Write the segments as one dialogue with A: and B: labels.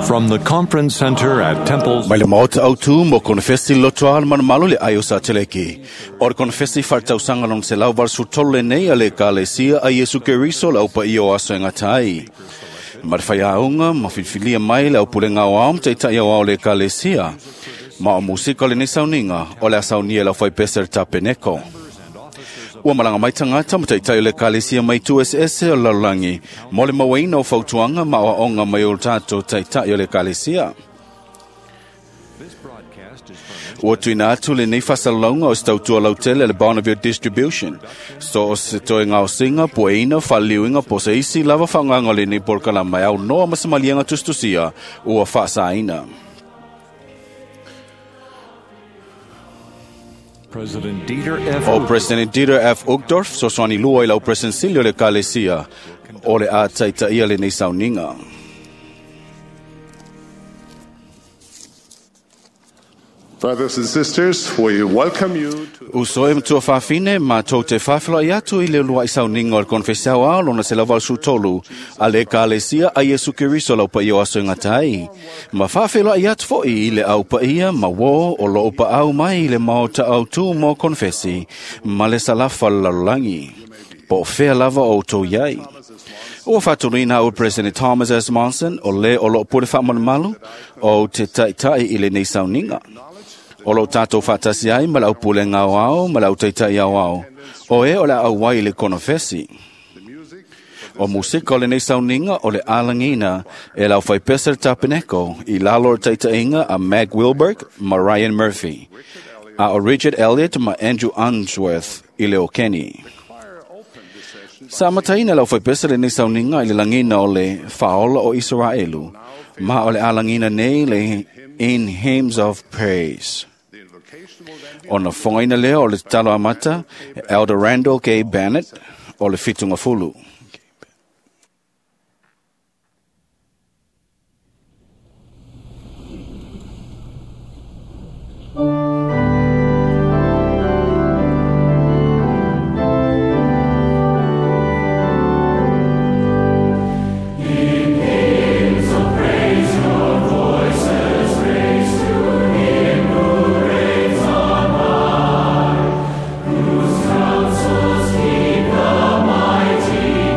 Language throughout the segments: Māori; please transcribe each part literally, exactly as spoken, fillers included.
A: From the conference center at Temple's
B: Mai le maota au tu mo konfesi lotoa man malu le ayo sa teleki. Or konfesi fartau sanga non se lau var su tolle nei ale kalesia a Yesu Keriso lau pa io aso ngatai. Mar faiaunga ma filfilia mai lau pulenga o te tai o le kalesia. Ma o musika le ni sauninga o le saunia lau fai peser tapeneko. Ua malanga mai tangata ma tai le kalesia mai tu S S o lalangi. Mo le mawaina o fautuanga ma o onga mai o tato tai tai le kalesia. Ua tuina atu le nei fasalonga o stautua lautele le Bonneville Distribution. So o se toi ngao singa, pueina, faliuinga, po se isi lava whanganga le nei porkala mai au noa masamalianga tustusia ua whaasaina.
A: President Dieter F.
B: O President Dieter F. Uchtdorf, so soani lua i lau President Silio le kalesia, o le a taita ia le nei sauninga.
C: Brothers and sisters, we welcome you to
B: Uso e mtua whawhine, ma tau te whawhila i atu i le lua i sauninga o le konfesiao a lona se lawal su tolu, a le kalesia a Yesu Keriso lau pa io aso ngatai. Ma whawhila i atu fo i le au pa ia, ma wo o lo pa au mai le mao ta au tu mo konfesi, ma le salafa lalangi. Po fea lava o tau iai. Ua whaturina o President Thomas S. Monson o le o lo pure whaman malu o te taitai i le nei sauninga. O lo tātou whatasi ai ma lau pule ngau au, ma lau teitai au au. O e o le au wai le konofesi. O musika o le nei sauninga o le alangina e lau whai peser tapeneko i lalo teitainga a Mag Wilberg ma Ryan Murphy. A o Richard Elliott ma Andrew Unsworth i le o Kenny. Sa mataina lau whai peser le nei sauninga i le langina o le whaola o Israelu. Ma o le alangina nei le in hymns of praise. O na whangaina lea o le talo amata, Elder Randall K. Bennett, o le fitunga fulu.
D: Counsels keep the mighty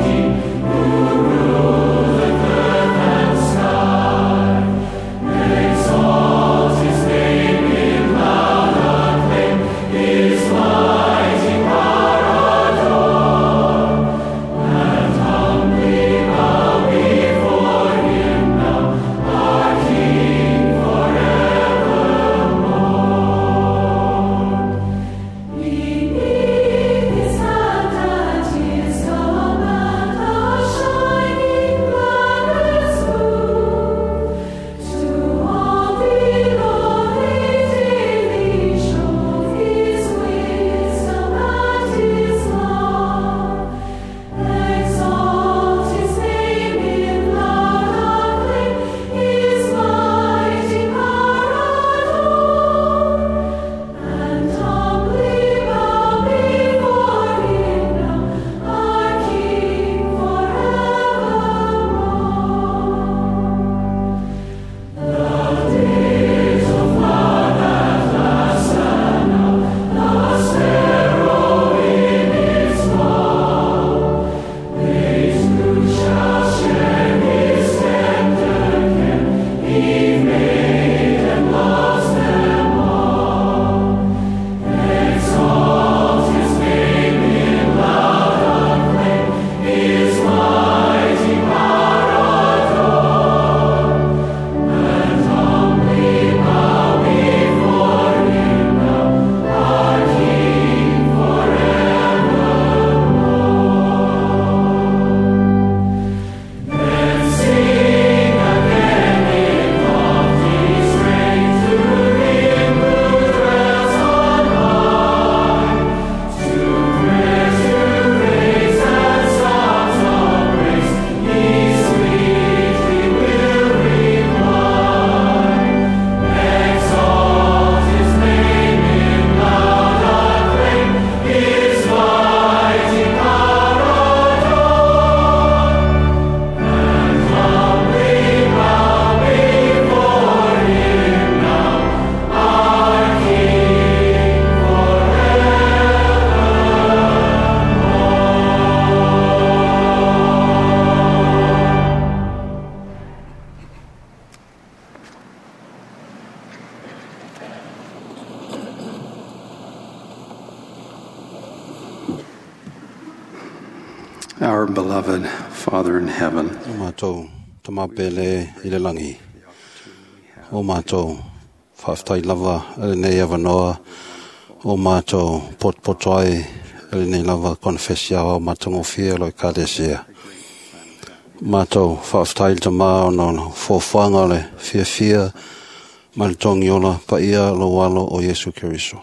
D: Our beloved Father in heaven,
E: O mātou, tamapele i le langi. O mātou, whaftai lava, ele nei awanoa. O mātou, potpotoai, ele nei lava konfesia o mātou fia loi kādesia. Mātou, whaftai le tamā o no fōwhanga le fia fia, malitongi ola pa ia lo walo o Yesu Kiriso.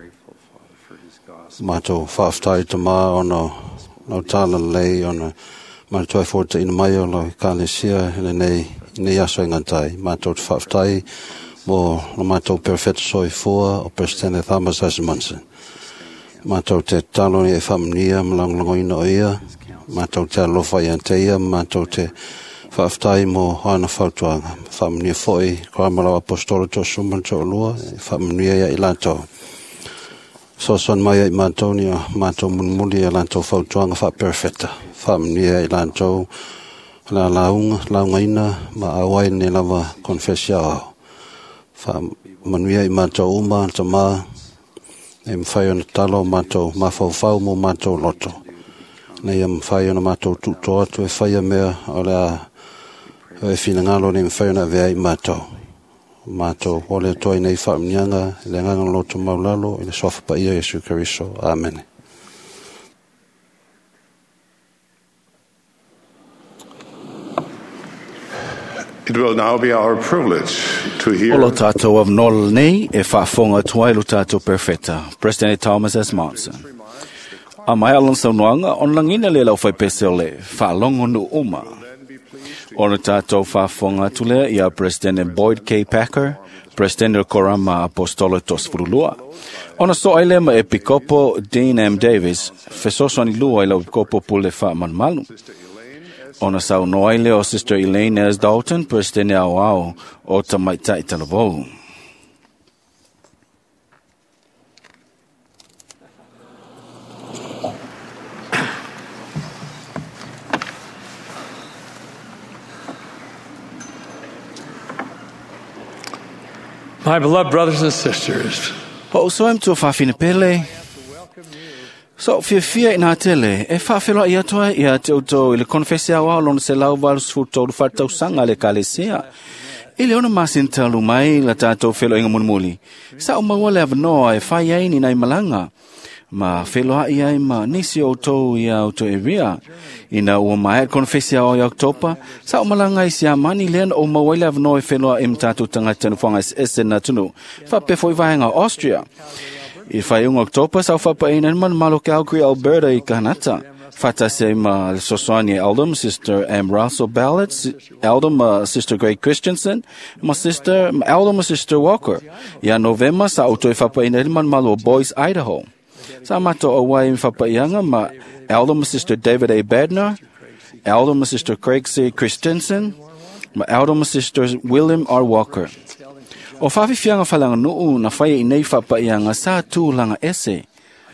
E: Mātou, whaftai le tamā o no no tala lei ona maltoe forte in mai o lo kalesia le nei nei aso ngantai matot faftai mo no mato perfect soi foa o presidente Thomas S. Munson matot te talo e famnia mlang longoina ia matot te lo fai anteia matot te faftai mo hana faltuanga famnia foi kamala apostolo to suman to lua famnia ya ilato so son mai Antonio mato munmuli lanto fautuanga fa perfecta famnia lanto la launga laungaina ma awai ne lava confessia fam manuia mato uma tama em fayon talo mato ma fau fau mo mato loto ne em fayon mato tuto to e faya me ola e finangalo ne fayon ave mato mato ole toi nei famnianga le nganga loto maulalo i le sofa pa ia Yesu Kiriso. Amen.
C: It will now be our privilege to hear
B: Olo tātou av nol nei e whaafonga tuailu tātou perfecta, President Thomas S. Monson. A mai alang saunoanga, on langina le lau whai pese o le, whaalongo nu uma. Ona tātou whaafonga tule ia President Boyd K. Packer, President Korama Apostolatos Furulua. Ona so aile ma Epicopo Dean M. Davis, fesosoni lua ila Epicopo pule whaaman malu. Ona sau noaile o Sister Elaine S. Dalton, President au au o tamaitai talavou.
F: My beloved brothers and sisters,
B: Po so em tu whawhine pele. So fia fia ina tele, e whawhelo ia toa ia te uto i le konfesia wao lona se lau walu sfuto du whartau sanga le kalesia. I le ona masinta lumai la tātou whelo inga munmuli. Sa o maua le avanoa e whai aini nai malanga. Ma whelo hai ai ma nisi o tau ia auto e ria. Ina ua mai konfesia o ia oktopa. Sa o malanga i si amani lean o maua le avanoa e whelo im tātou tangata nuwhanga ese na tunu. Whapefo i vahenga Austria. I whai unga oktopa sa whapa ina man malo Calgary, Alberta i kahanata. Fata se ma Sosoani Eldom, Sister Am Russell Ballard, Eldom uh, Sister Greg Christensen, ma Sister Eldom Sister Walker. Ia November sa auto i whapa ina man malo Boise, Idaho. Sa mato awai i whapa ianga ma Eldom Sister David A. Badner, Eldom Sister Craig C. Christensen, ma Eldom Sister William R. Walker. O whawhiwhianga whalanga nuu na whaia i nei whapaianga sa tūlanga ese.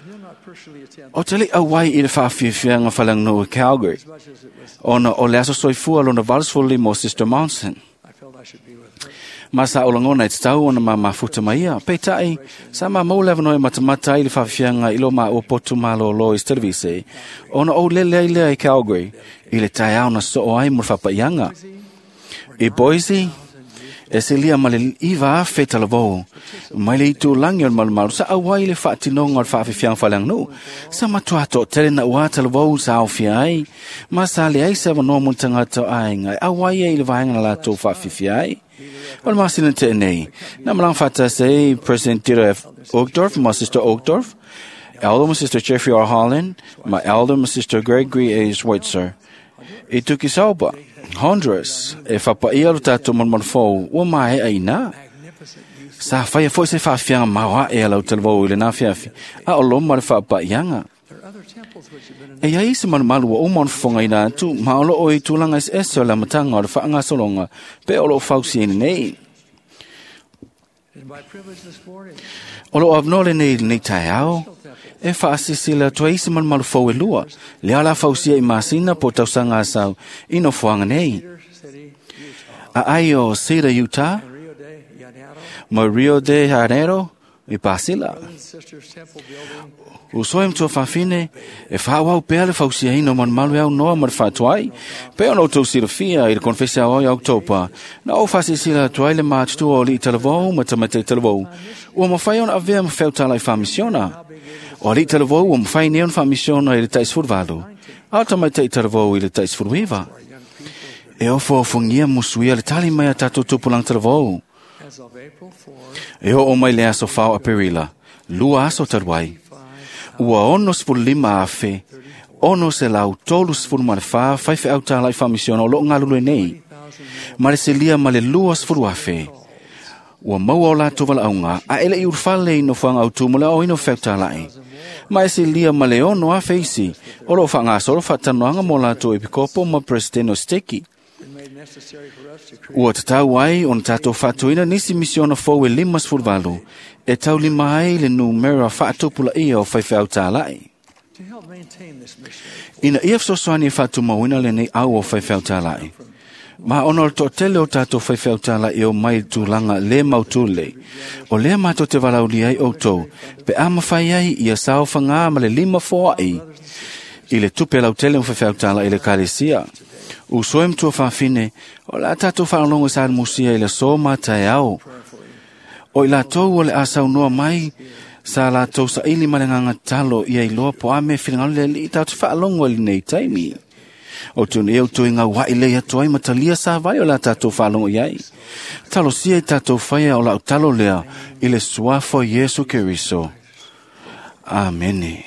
B: O tali awai i le whawhiwhianga whalanga nuu i Calgary. Ona o le aso soifua lona valsfuli mo Sister Monson. Masa o langona i tau ona ma mafuta maia. Peitai, sa ma maulewa noi matamata i le whawhiwhianga ilo ma o potu malo lo i stelevise. Ona o le lea lea i Calgary i le tai au na so o ai mo whapaianga. I Boise, e se lia male iwa fe talavou. Mai le itu langi on malumalu sa awai le whaatinonga o whaafifiang whalang nu. Sa matuato tere na ua talavou sa au fia ai. Ma sa le ai sa wanoa muntanga tau ainga. Awai e le vahenga na lato whaafifi ai. Wal masina te nei. Na malang whata se President Dieter F. Uchtdorf, ma Sister Uchtdorf. Elder ma Sister Jeffrey R. Holland. Ma Elder ma Sister Gregory A. Schweitzer. I tuki sauba. Honduras, e whapaia lo tātou manmanfou, ua mai aina. Sa whaia fwoi se whawhianga maua e alau talvou i le nā whiawhi, a o loma le whapaianga. E ai se manumalu wa o manfonga ina atu, ma o lo o i tūlanga is ese o la matanga o le whaanga solonga, pe o lo whausi ene nei. O lo avnole nei nei tai au. E whaasisila tua isi man malu fau e lua. Le ala fausia i masina po tausanga asau. Ino fuanga nei. A ai o Cedar, Utah. Ma Rio de Janeiro. i pasila.
F: and sisters temple building.
B: O soe mtua whawhine, e whawau pēr le whausia ino man malu au noa mar whatuai. Pēo no tau sirafia i le konfesia o iau topa. Na o whasi sila tuai le mātutu o li i talavou, ma tamate talavou. Ua mawhai on avea ma whewtala i whamisiona. O li i talavou, ua mawhai neon whamisiona i le tais furvalo. A tamate i talavou i le tais furwiva. E ofo o fungia musuia le tali mai a tato tupulang talavou.
F: As of April fourth,
B: E o o mai le aso whao a perila. Lua aso taruai. Ua ono sfuru lima afe. Ono se lau tolu sfuru mare wha, whaife au tala i whamisiona o lo ngalulu e nei. Mare se lia male lua sfuru afe. Ua maua o la tovala aunga, a ele i urfale ino whanga au tumule o ino whau tala e. Ma e se lia male ono afe isi. O lo whanga soro whatanoanga mo la to epikopo ma presideno steki.
F: it made necessary for us to create
B: Ua te tau ai on tato whatuina nisi misiona fau e lima sfurvalu. E tau lima ai le numera whaatupula ia o whaife au tālai.
F: to help maintain this mission.
B: Ina ia fsoswani e whatu mawina le nei au o whaife au tālai. Ma ono le to tele o tato whaife au tālai o mai tūlanga le mautule. O lea mato te walau li ai o tau. Pe ama whai ai ia sao whanga ma le lima fōa ai. I le tupe lau tele o whaife au tālai i le kālesia. U soem tua whawhine, o la tato whaalongo sa musia i le so matai au. O i la tau o le asau noa mai, sa la tau sa ili malenganga talo i ai loa po ame whiringalu le li tau te whaalongo li nei taimi. O tuni eo tu inga wa i le atu ai matalia sa vai o la tato whaalongo i ai. Talo sia i tato whaia o la talo lea i le suafo Yesu Keriso. Amene.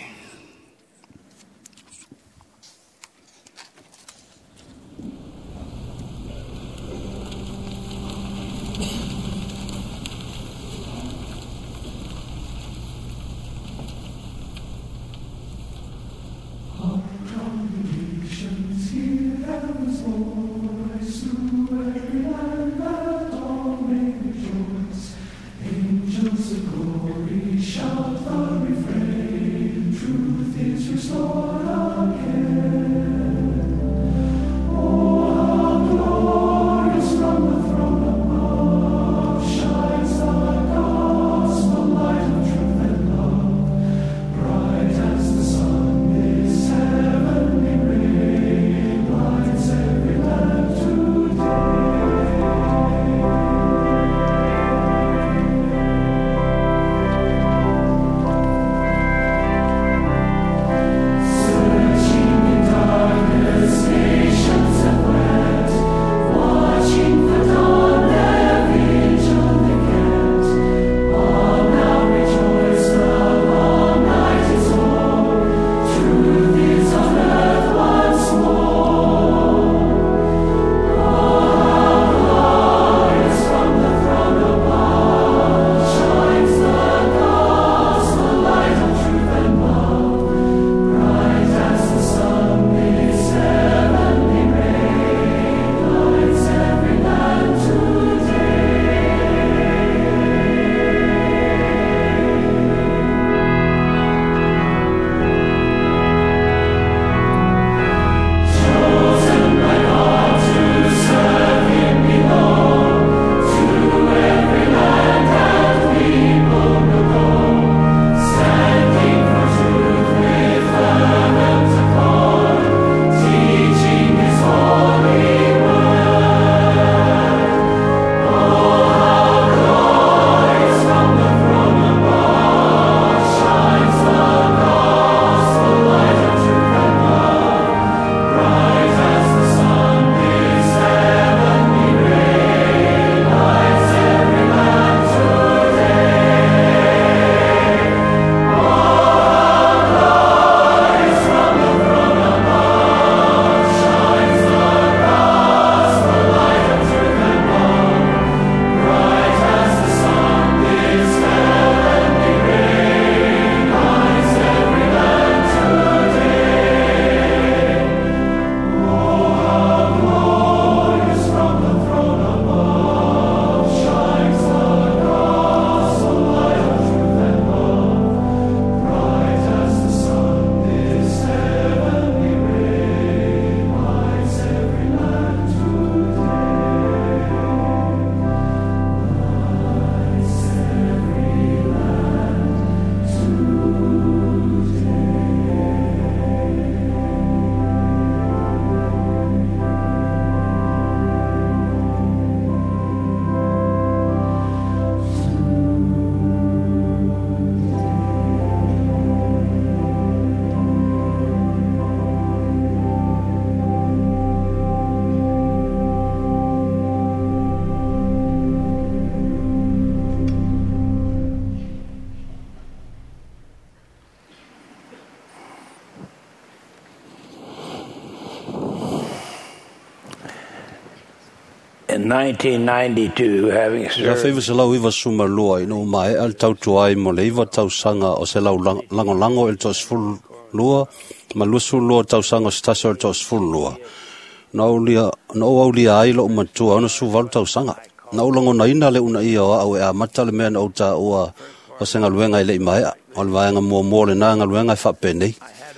G: In nineteen ninety-two, having
E: Ia
G: served
E: whaiva se lau iwa suma lua ino mai al tau tuai mo le iwa tau sanga o se lau lang- lango lango il tos full lua ma lusu lua tau sanga o se tasi o il tos full lua. Na ulia, na o aulia ai lo umatua ona su valu tau sanga. Na ulango na ina le una ia o au e a mata le mea na uta ua o se ngaluenga i le imaea. O le vaenga mua mua le na ngaluenga i whapenei.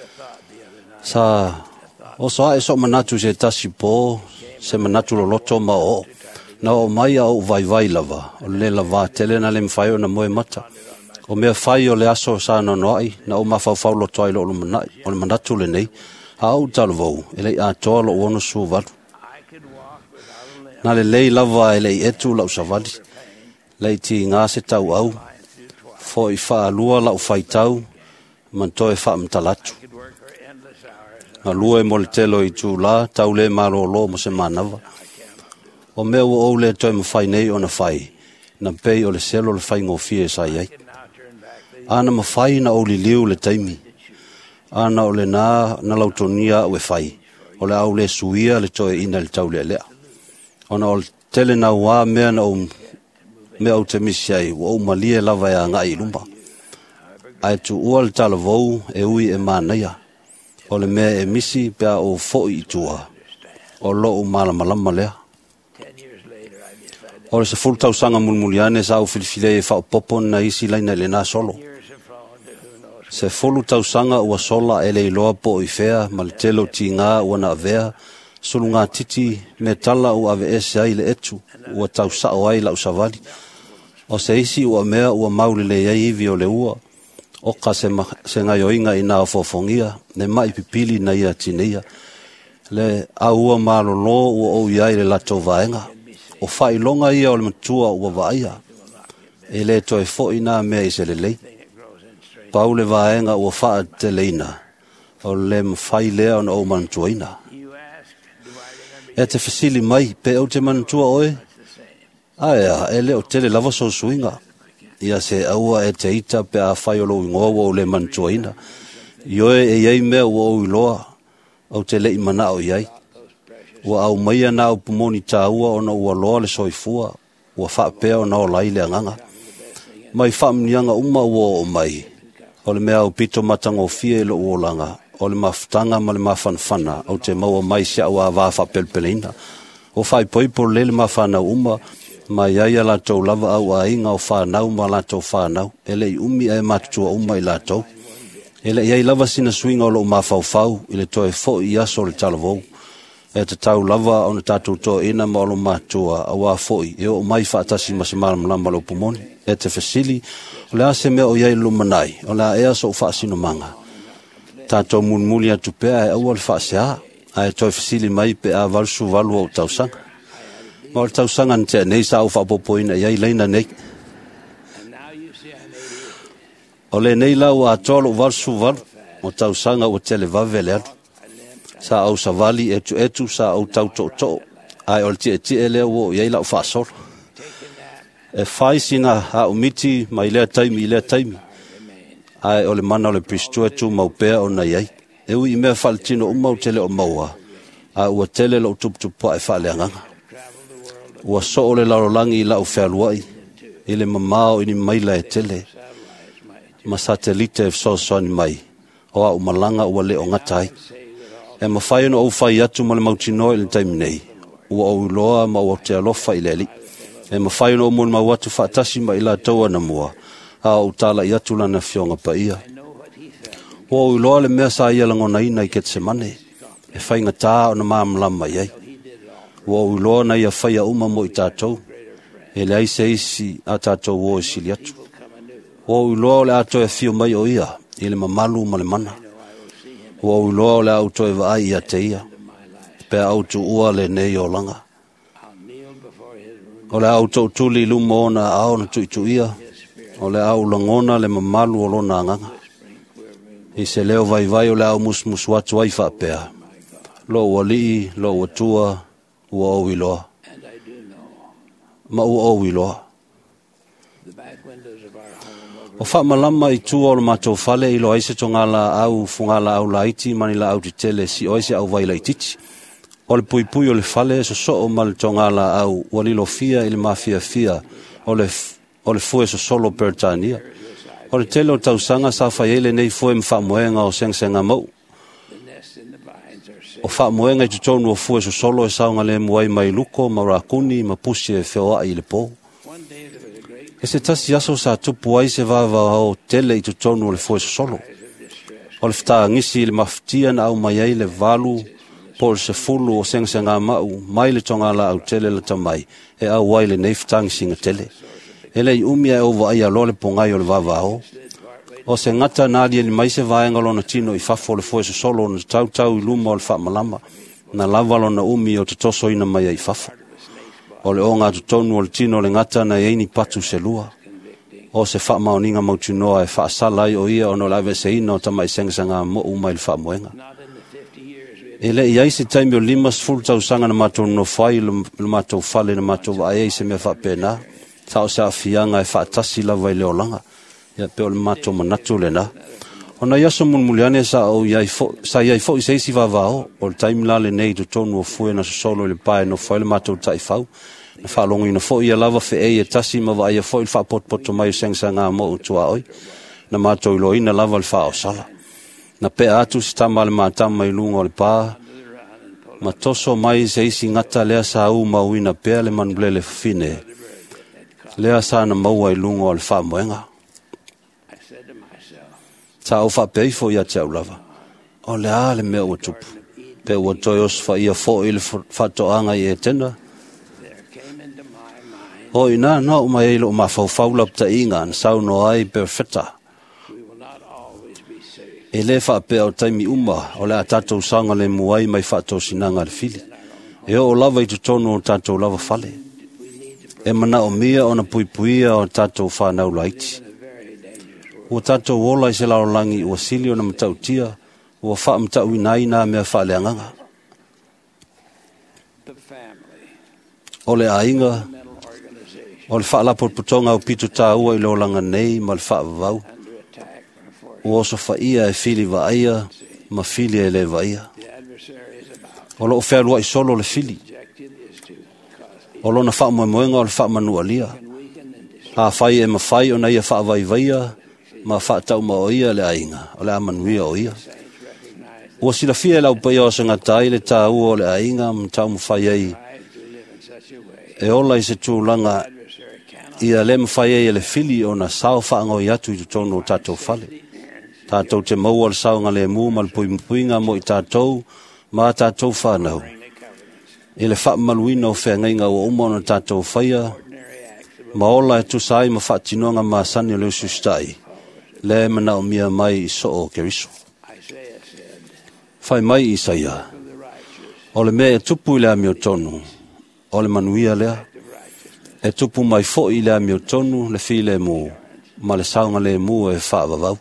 E: Sa o sa e so manatu se tasi po se manatu lo loto ma o. Na o mai au vai vai lava, o le lava tele na le mwhai o na moe mata. O mea whai o le aso sa na noai, na o mawhau whau lo toai lo o le manai, o le manatu le nei. Ha au talavou, e lei a toa lo ono su valu. Na le lei lava e lei etu lau savali. Lei ti ngā se tau au, fo i wha lua lau whai tau, man toe wha mtalatu. Na lua e mo le telo i tū la, tau le maro lo mo se manava. O mea ua ou le toi mawhai nei o na whai, na pei o le selo le whai ngofie sa iai. Ana mawhai na o li liu le taimi. Ana o le nā na lautonia o e whai, o le au le suia le toi ina le tau le lea. Ona o le tele na ua mea na o mea o te misi ai, ua o malie lava e a ngai lumba. Ai tu ua le tala vau e ui e mānaia, o le mea e misi pea o foi i tua, o lo o malamalama lea. O le se fulu tau sanga mulmuliane sa au filifile e whao popo na isi laina le nā solo. Se fulu tau sanga ua sola e le iloa po i fea, ma le telo ti ngā ua na avea, sulu ngā titi me tala ua ave ese ai le etu, ua tau sao ai lau savali. O se isi ua mea ua maule le iai ivi o le ua, oka se, ma, se ngai oinga i nā fofongia, ne mai pipili na ia tineia. Le a ua malolo ua o iai le lato vaenga. O whai longa ia o le matua ua vaia. E le toi fo ina mea i se le lei. Pau le vaenga ua wha te leina. O le mwhai lea on o mantua ina. E te fasili mai pe au te mantua oe. Aia, e le o tele lava so suinga. Ia se aua e te ita pe a whai o lo ingoa o le mantua ina. Ioe e iei mea ua o iloa. Au te lei mana o iei. Ua au maia na au pumoni tā ua o na ua loa le soifua, ua whaapea o na o lai le anganga. Mai whaamnianga uma ua o mai, o le mea au pito matanga o fia ilo uolanga, o le mafutanga ma le mafanfana, au te maua mai sia ua wafa pelpeleina. O whai poipo le le mafana uma, mai aia la tau lava au a inga o whanau ma la tau whanau, ele i umi e matutua uma i la tau. Ele i ai lava sina swinga o lo mafau-fau, ile toe fo i aso le talavou. E te tau lava o na tātou tō ina ma o lo mātua a wā foi, e o mai whaatasi ma se mara malama lo pumoni. E te fasili, o le ase mea o iai lumanai, o le ea so whaasino manga. Tātou munmuli atu pēa e aua le whaase a, a e toi fasili mai pe a valsu valu o tausanga. Ma o le tausanga ni te nei sa au whapopoina iai leina nei. O le nei lau a tolo valsu valu, o tausanga o tele vavele atu. Sa au savali etu etu sa au tau to to ai ol tie tie le wo ye la fa sor e fai sina ha umiti mai le taimi le taimi ai ole mana le pristu etu mau pe ona ye e u i me faltino o mau tele o maua a u tele lo tup tup pa e fa le nga u so ole la langi la u fa luai ile mamao ini mai la tele ma satellite so son mai o au malanga u le o ngatai e ma fai no o fai atu ma le mautino i le taimi nei. Ua o loa ma o te alofa i leli. E ma fai no o mon ma watu whaatasi ma i la taua na mua. A o tala i atu lana fionga pa ia. Ua o loa le mea sa ia langona ina i ket se mane. E fai nga tā o na maamlama iei. Ua o loa na ia fai a uma mo i tātou. E le aise isi a tātou o sili atu. Ua o loa le ato e fio mai o ia. I le mamalu ma le mana. Ua uloa le au toe vai ia te ia, pe au tu ua le nei o langa. O le au tau tuli lumo ona au na tui tu ia, o le au langona le mamalu o lona anganga. I se leo vai vai o le au mus mus watu ai whapea. Lo ua lii, lo ua tua, ua au iloa. Ma ua au iloa. O wha malama i tua o le mātou whale i lo aise to ngala au fungala au laiti mani la au te tele si oise au vai laititi. O le pui pui o le fale so so o mal tongala au walilo fia il mafia fia o le o le fue so solo pertania. O le telo tausanga sa faile nei fue mfa moenga o seng senga mo. O fa moenga i tutonu o fue so solo e saunga le muai mai luko marakuni ma pusi e feoa i le po. E se tasi aso sa tupu ai se vava o tele i tutonu o le fue so solo. O le fta ngisi i le maftia na au mai ai le valu por se fulu o seng senga mau mai le tongala au tele le tamai e au wai le neiftang singa tele. Ele i umia e ova ai alo le pongai o le vavao. O se ngata nadi ni mai se vaenga lona tino i fafo le fue so solo na tau tau i luma o le fa malama na lava lona umi o te toso ina mai ai fafo. O le onga tu tonu o le tino le ngata na eini patu se lua. O se fa maoninga mautunoa e fa salai o ia o no lave se ina o tamai sengsanga mo umai le fa moenga. Ele i aise taimi o limas full tau sanga na matou no fai le matou fale na matou va ai se me fa pena. Tau sa fianga e fa tasi lava i le olanga. Ya pe o le matou manatu le na. Ona yaso mun muliane sa o yai fo sa yai fo se si va va o o taimi la le nei to tonu o fue na solo le pai no fai le matou tai fau. Na fa longi na fo ia lava fe e tasi ma va ia fo il fa pot pot mai seng sanga mo tua oi. Na matou lo ina lava le fa o sala. Na pe atu sta mal mata mai lungo le pa. Ma toso mai se isi ngata lea sa u mauina pe le manblele fine. Lea sa na maua i lungo al fa moenga. Sa o fa pe fo ia te lava. O le ale me o tupu. Pe o toyos fa ia fo il fa to anga i tenda. O ina na o mai lo ma fa fa lap ta inga sa no ai perfecta. E le fa pe o taimi uma o le atatou sanga le muai mai fa to sinanga le fili. E o lava i tutono o tatou lava fale. E mana o mia o na pui puia o tatou fa nau laiti. O tatou wola i se lao langi o sili o na matau tia o fa matau inai na mea fa le anganga. O le ainga o le fa la potpotonga o pitu ta ua i lo langa nei ma le fa vau. O oso fa ia e fili va aia, ma fili e le va ia. O lo fea lua i solo le fili. O lo na wha moe moenga o le wha manua lia. A whai e ma whai o na ia wha vai vaia, ma wha tau ma o ia le ainga, o le amanuia o ia. O sila fia lau pai o sanga tai le tā ua o le ainga, ma tau ma whai ei. E ola i se tūlanga, ia le ma whai ei le fili o na sao wha ango i atu i tu tono o tātou whale. Tātou te maua le saunga le mū mal pui mpuinga mo i tātou, ma tātou whanau. E le wha maluina o whea ngainga o umona tātou whaia, ma ola e tu sai ma wha tinonga ma sani o leo sustai, le mana o mia mai i so o keriso. Whai mai i saia, o le mea e tupu i lea mi o tonu, o le manuia lea, e tupu mai fo i lea mi o tonu le fi le mū, ma le saunga le mū e wha vavau.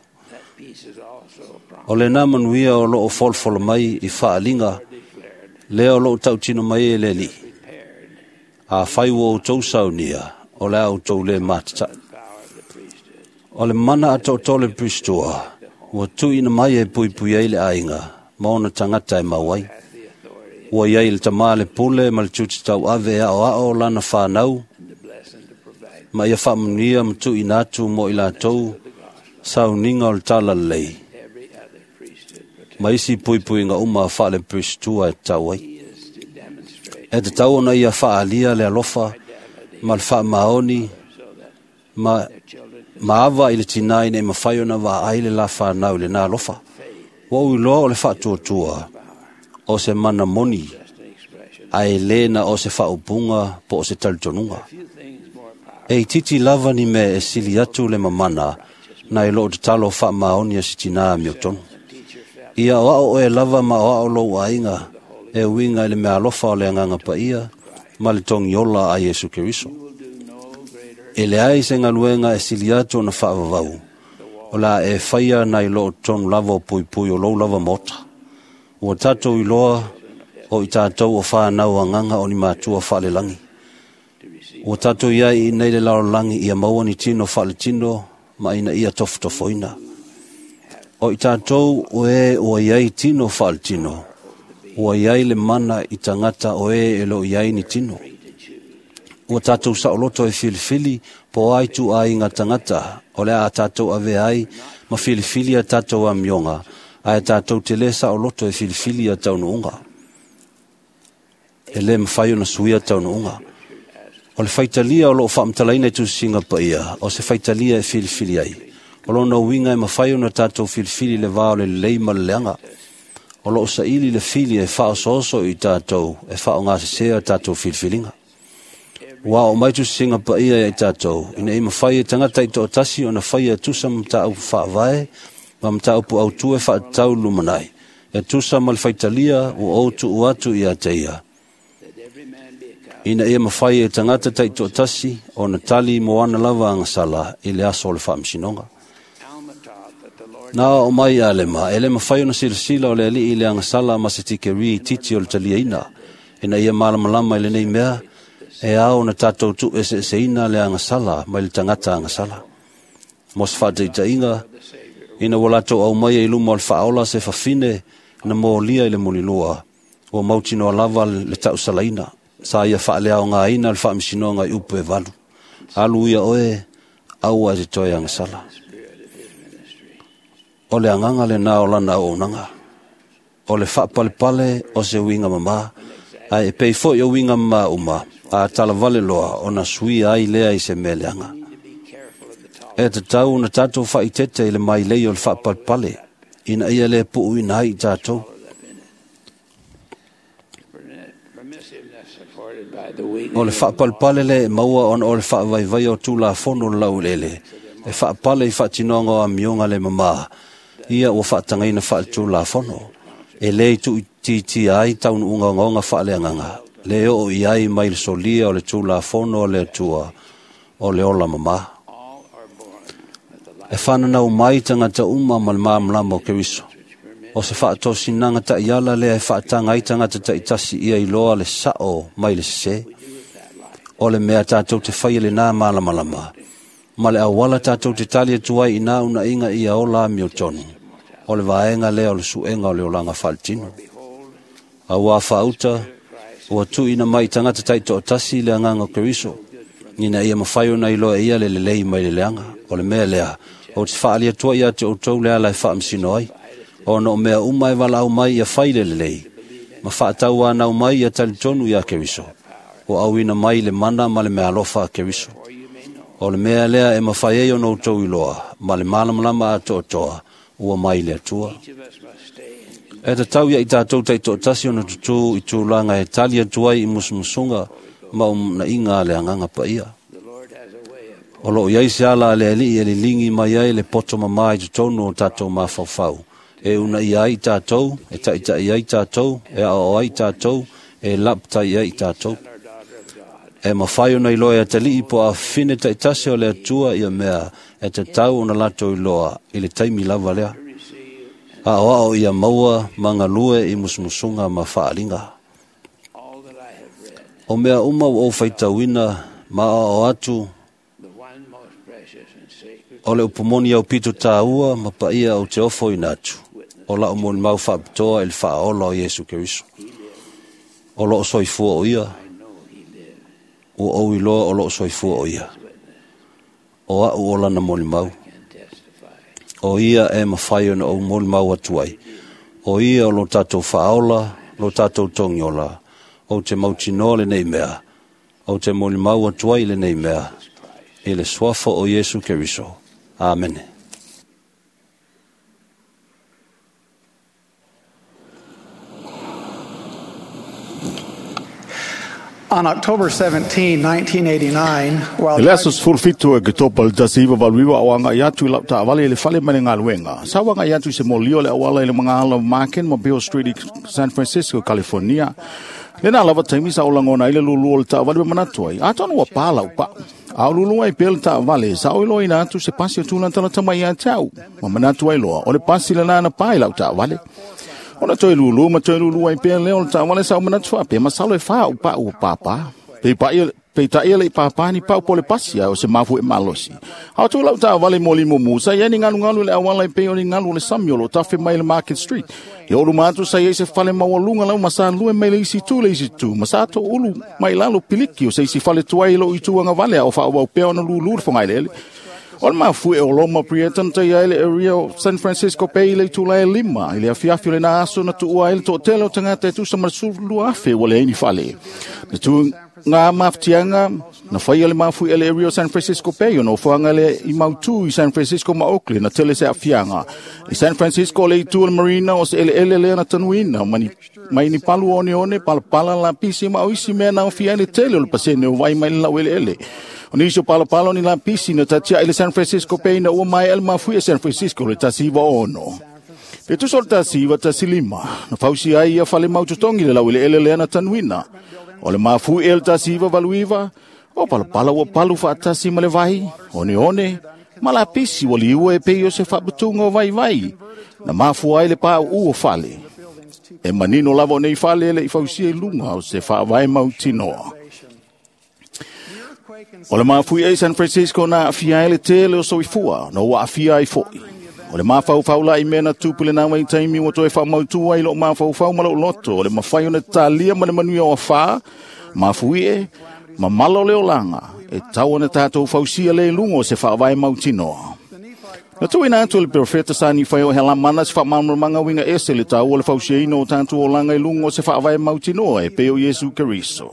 E: O le nā manuia o loo folfola mai i whaalinga, leo loo tau tino mai e le li. A whaiwa o tau saunia, o le au tau le matata. O le mana ato tole pristua, ua tu ina mai e pui pui ei le ainga, maona tangata e mawai. Ua iei le tamaa le pule, ma le tuti tau ave a o ao lana whanau, ma ia whamanuia ma tu inatu mo i la tau, sau ninga o le tala lei. Ma isi pui pui nga uma wha le pristua e tau ai. E te tau ona ia wha alia le alofa, ma le wha maoni, ma, ma awa i le tinai ne ma whaiona wa aile la wha nau le nā alofa. Wa ui loa o le wha tua tua, o se mana moni, ai lena o se wha upunga po o se talitonunga. E titi lava ni me e sili atu le mamana, na i loo te talo wha maoni a si tina mi o tonu. Ia o ao e lava ma o ao lo ainga, e winga le mea alofa o le anganga pa ia, ma le tongi ola a Yesu Keriso. E le ai se ngaluenga e siliato na whaavavau, o la e whaia na i loo tonu lava o pui pui o lo lava mota. O tatou i loa, o i tatou o whanau anganga o ni mātua whale langi. O tatou iai i nei le lao langi ia maua ni tino whale tino, ma ina ia tofu tofoina. O i tātou o e o iai tino whal tino, ua iai le mana i tangata o e e lo iai ni tino. Ua tātou sa o loto e filifili po ai tu ai ngā tangata o le a tātou ave ai ma filifili a tātou a mionga a e tātou te le sa o loto e filifili a taunu unga. E le mwhaio na suia taunu unga. O le faitalia o lo whaamtalaina tu singa pa ia o se faitalia e filifili ai. O lo na winga e mawhaio na tātou filifili le vao le leima le leanga. O lo sa ili le fili e whao soso i tātou e whao ngā se sea tātou filifilinga. Wa o mai tu singa pa ia i tātou ina i mawhai e tangata i tō tasi o na whai e tusa mta au whaavae ma mta upu au tue wha tau lumanai. E tusa mal faitalia o o tu uatu i a teia. Ina ia mawhai e tangata tai tō tasi o na tali moana lava anga sala i le aso le whaamsinonga. Nā o mai a le ma, e le mawhai o na sila sila o le ali i le anga sala ma se tike ri titi o le talia ina. Ina ia malamalama i le nei mea, e au na tātou tu e se se ina le anga sala, mai le tangata anga sala. Mos whata i ta inga, ina walato au mai e luma o le whaola se whawhine na mo lia i le mulilua, o mautino lava le tau salaina, sa ia whaalea o ngā ina le whaamisino ngai upu e valu. Alu ia oe, au a te toi anga sala. O le anganga le nao lana o nanga. O le whaapale pale o se winga mama, a e pei fo i o winga mama uma, a tala vale loa o na sui ai lea i se meleanga. E te tau na tātou wha i tete i le mai lei o le whaapale pale, ina ia le pu ina ai tātou. O le whaapale pale le maua on o le whaavai vai o tūla fono lau lele, e whaapale i whatinonga a mionga le mama, ia o whaatangai na whaatu la fono. E le tu ti ti ai taun unga ngonga whaaleanganga. Le o i ai mai le solia o le tu la fono o le tua o le ola mama. E whanana o mai tangata uma mal maamlama o Keriso. O se whaato sinanga ta iala le e whaatangai tangata ta itasi ia i loa le sao mai le se. O le mea tātou te whaia le nā malamalama. Ma le awala tātou te talia tuai i nā una inga ia o la mio tonu. O le vaenga lea o le suenga o le olanga whaltino. A wā whauta, ua tu ina mai tangata taito o tasi le anganga o Keriso. Nina ia mawhaio na iloa ia le lelei mai le leanga. O le mea lea, o te whaalia tua ia te outou lea lai whaamsino ai. O no mea umai wala au mai ia whai le lelei. Ma whaatau ana au mai ia tali tonu ia Keriso. O au ina mai le mana ma le mea alofa a Keriso. O le mea lea e mawhai e o no tau iloa, ma le malamalama a to toa, ua mai le atua. E te tau ia i tātou tai to tasi o na tutu i tūlanga e tali atuai i musumusunga, ma um na inga le anganga pa ia. O lo iai se ala le ali e le lingi mai ai le poto mamai tu tonu o tātou mawhawhau. E una ia i tātou, e taita ia i tātou, e ao ai tātou, e lapta ia i tātou. E mawhaio na iloa e tali i po a fine ta itase o le atua i a mea e te tau o na lato iloa i le taimi lava lea. A o ao i a maua manga lue i musumusunga ma whaalinga. O mea uma o whaita wina ma o atu o le upumoni au pito tā ua ma pa ia o te ofo i natu. O la umoni mau whaapitoa il whaola o Yesu Keriso. O lo soifua o ia. O au iloa o lo soifua o ia. O au o lana moli mau. O ia e mawhaio na o moli mau atuai. O ia o lo tātou whaola, lo tātou tongiola. O te mautino le nei mea. O te moli mau atuai le nei mea. I le swafa o Yesu Keriso. Amen.
H: On October seventeenth, nineteen eighty-nine, while
C: Ele asos fulfitu e ke topa le tasiva valwiwa o anga iatu i lapta avale le fale mane ngā luenga. Sawa anga iatu i se molio le awala i le mga ala maken mo Beale Street i San Francisco, California. Le nā lava taimi sa olangona i le lulu o le ta avale manatuai. Atonu wa pala upa. Au lulu ai pele ta avale sa o ilo ina atu se pasi o tūna tala tamai a tau. Ma manatuai loa o le pasi le nāna pai lau ta avale. Ona toi lulu ma toi lulu ai pe leo ta wale sa mana tfa pe masalo e fa upa u papa pe pa peita ia le papani pa pole pasia o se mafu e malosi. Hau tu lau ta vale moli mo musa ia ni ngalu ngalu le awala pe o ni ngalu le Samuel o tafe mai le Market Street. E olu matu sa ia se fale mawalunga lau masa lue mai le isi tu le isi tu. Masa to ulu mai lalo piliki o se isi fale tuai lo itu anga vale au fa au pe ona lulu fonga ile. Ol mafu e o loma prietan te ia le area San Francisco pe le tu la lima ile afiafi le na aso na tu ua ile to telo tanga te tu sa marsulu afe wale ini fale. Na tu nga maftianga na fai ale mafu ele area San Francisco pe no fanga le I mautu I San Francisco ma Oakland na tele se afianga I San Francisco le tu marina o se ele ele le na tanuina mani mai ni palu one one pala pala la pisi ma oisi me na fia le tele le pasene o vai mai la ele ele oni so pala pala ni la pisi na tatia ele San Francisco pe na o mai el mafu San Francisco le tasiva ono pe tu solta siva tasilima na fausi ai ia fale mautu tongi le la ele ele le na tanuina o le mafu el tasiva valuiva o pala pala o palu fa tasi male vai one one mala pisi o liu e pe o se fa butungo vai vai na mafu ai le pa u o fale e manino lavo nei fale le I fausi e lunga o se fa vai mautinoa o le mafu e San Francisco na afia ele tele o soifua no wa afia I foi o le mafau fau la I mena tupule na mai taimi o toi fa mautu ai lo mafau fau malo loto o le mafai ona talia ma le manui o fa mafu e ma malo leo langa e tau na tatou fausia le lungo se fa vai mautino na tu ina tu le profeta sani fai o hela mana se fa mamro manga winga ese le tau le fausia ino tanto o langa lungo se fa vai mautino e pe o Yesu Keriso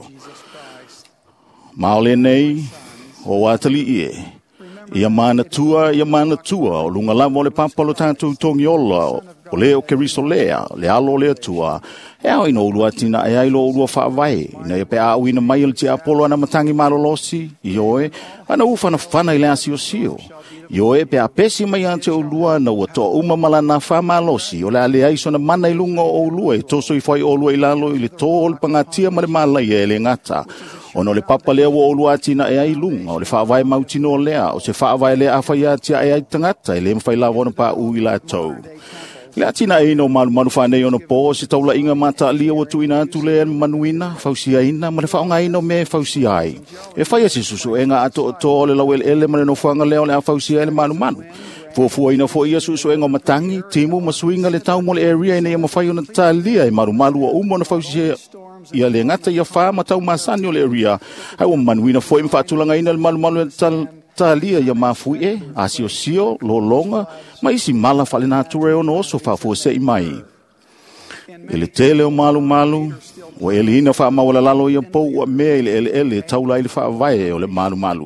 C: maole nei o watali e ia mana tua ia mana tua o lunga la mo le papalo tanto tongi ola o leo Keriso lea le alo le tua e au ino ulua tina e ai lo ulua wha vai ina e pe au ina mai il ti apolo ana matangi malolosi ioe ana ufa na whana ile asio sio ioe pe a pesi mai ante ulua na ua toa uma malana wha malosi o le ale aiso na mana ilunga o ulua e toso I fai o ulua ilalo ili to o le pangatia mare malai e le ngata ono le papa lea wo ulua tina e ai lunga o le wha vai mautino lea o se wha vai lea awhai atia e ai tangata e le mwhai la wana pa u ila tau le atina e no malu malu whanei ono po se taula inga mata lia o tuina atu le manuina fausia ina ma le whaonga ino me fausia ai e whaia se susu e nga ato o to le lau ele ele ma le no whanga leo le a fausia ele manu manu fuafua ina fo ia susu e nga matangi timu masuinga le tau mo le area ina ia mawhai ona talia e maru malu o umo na fausia ia le ngata ia wha ma tau masani o le area hai o manuina fo ima whaatulanga ina le malu malu tal talia ia mafu e asio sio lo longa ma isi mala fale na ture ono oso fa fo se mai ele tele o malu malu o ele ina fa ma wala lalo ia po o me ele ele ele taula ele fa vai o le malu malu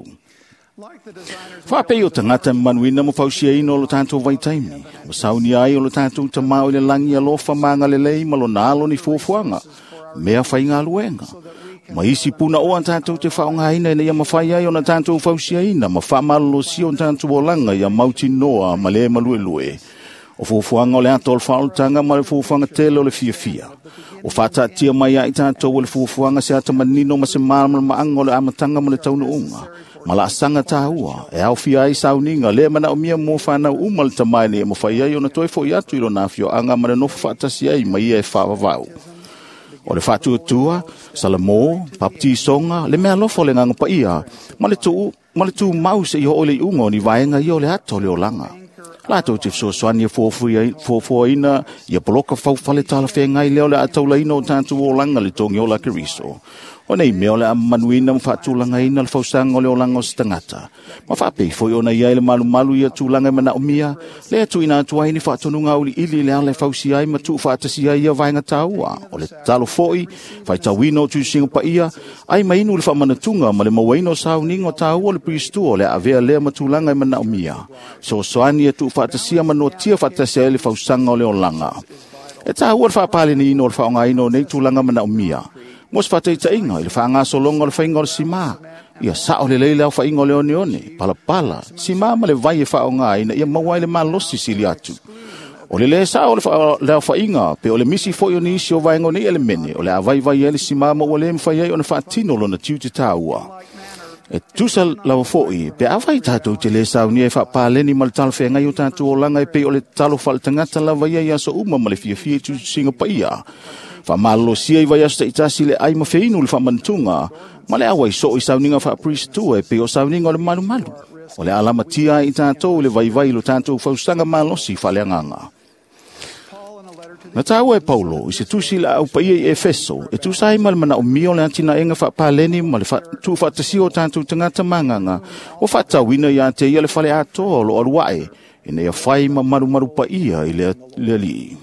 C: fa pe o tangata manuina mo fa sia ino lo tanto vai taimi o sauni ai o lo tanto tama o le langi lo fa manga le lei malo nalo ni fofuanga me fa inga luenga ma isi puna o tanto te whaonga ina ia mawhai ai o na tanto fausia ina ma whamalo si o tanto o langa ia mauti noa ma le malue lue o fufuanga o le ato o le whaoltanga ma le fufuanga tele o le fia fia o whata tia mai ai tanto o le fufuanga se ata manino ma se marama ma anga o le amatanga ma le taunu unga ma la asanga tahua e au fia ai sauninga le mana o mia mo whana uma le tamai ne mawhai ai o na toi fo iatu ilo nafio anga ma le nofu whatasi ai ma ia e whawavau o le fatu tua salamo papti songa le mea lofo le nganga pa ia ma le tu ma le tu mau se i ho le ungo ni vaenga i o le ato le olanga la to te so swani fo fo fo fo ina ia poloka fau fale tala fe ngai le le ato le ino tantu olanga le tongi ola Keriso o nei me ole amanuina mfatu langa ina le fausanga le olanga o stangata ma fa pe fo ona ia le malu malu ia tu langa mana omia le tu ina tu ai ni fatu nunga uli ili le ale fausi ai ma tu fa tasi ia vainga taua o le talo foi fa tawino tu singa pa ia ai mai nu le fa manatunga ma le mawino sauningo taua le pristu o le avea le ma tu langa mana omia so soani tu fa tasi ma no tia fa tasi le fausanga le olanga e taua fa pale ni no fa ngai no nei tu langa mana omia mos fatei tainga il fa nga solonga le fainga le sima ia sa o le leila fa ingo le onione pala pala sima ma le vai fa nga ina ia mawai le malosi siliatu o le le sa o le fa le fa inga pe o le misi fo yoni si o vai ngoni ele mene o le avai vai ele sima ma o le mfa ye ona fa tino lo na tiuti taua e tusal la foi pe avai tato te le sa ni fa pale ni mal tal fe nga yo tanto o langa pe o le talo fal tangata la vai ia so uma ma le fia fia tu singa pa ia fa malo sia i vai asta itasi le ai mafeinu le famantunga Ma le awa i so i sauninga wha priestua e pe o sauninga o le malu malu. O le alama tia i tātou le vai vai lo tātou fausanga malosi wha le anganga. Na tāua e Paulo, i se tusi la au paia i Efeso, e tūsai ma le mana o mio le antina enga wha pāleni ma le tū whatasi o tātou tangata manganga, o whatawina i ate ia le whale atoa lo aruae, e nea whai ma maru maru paia i le, le li.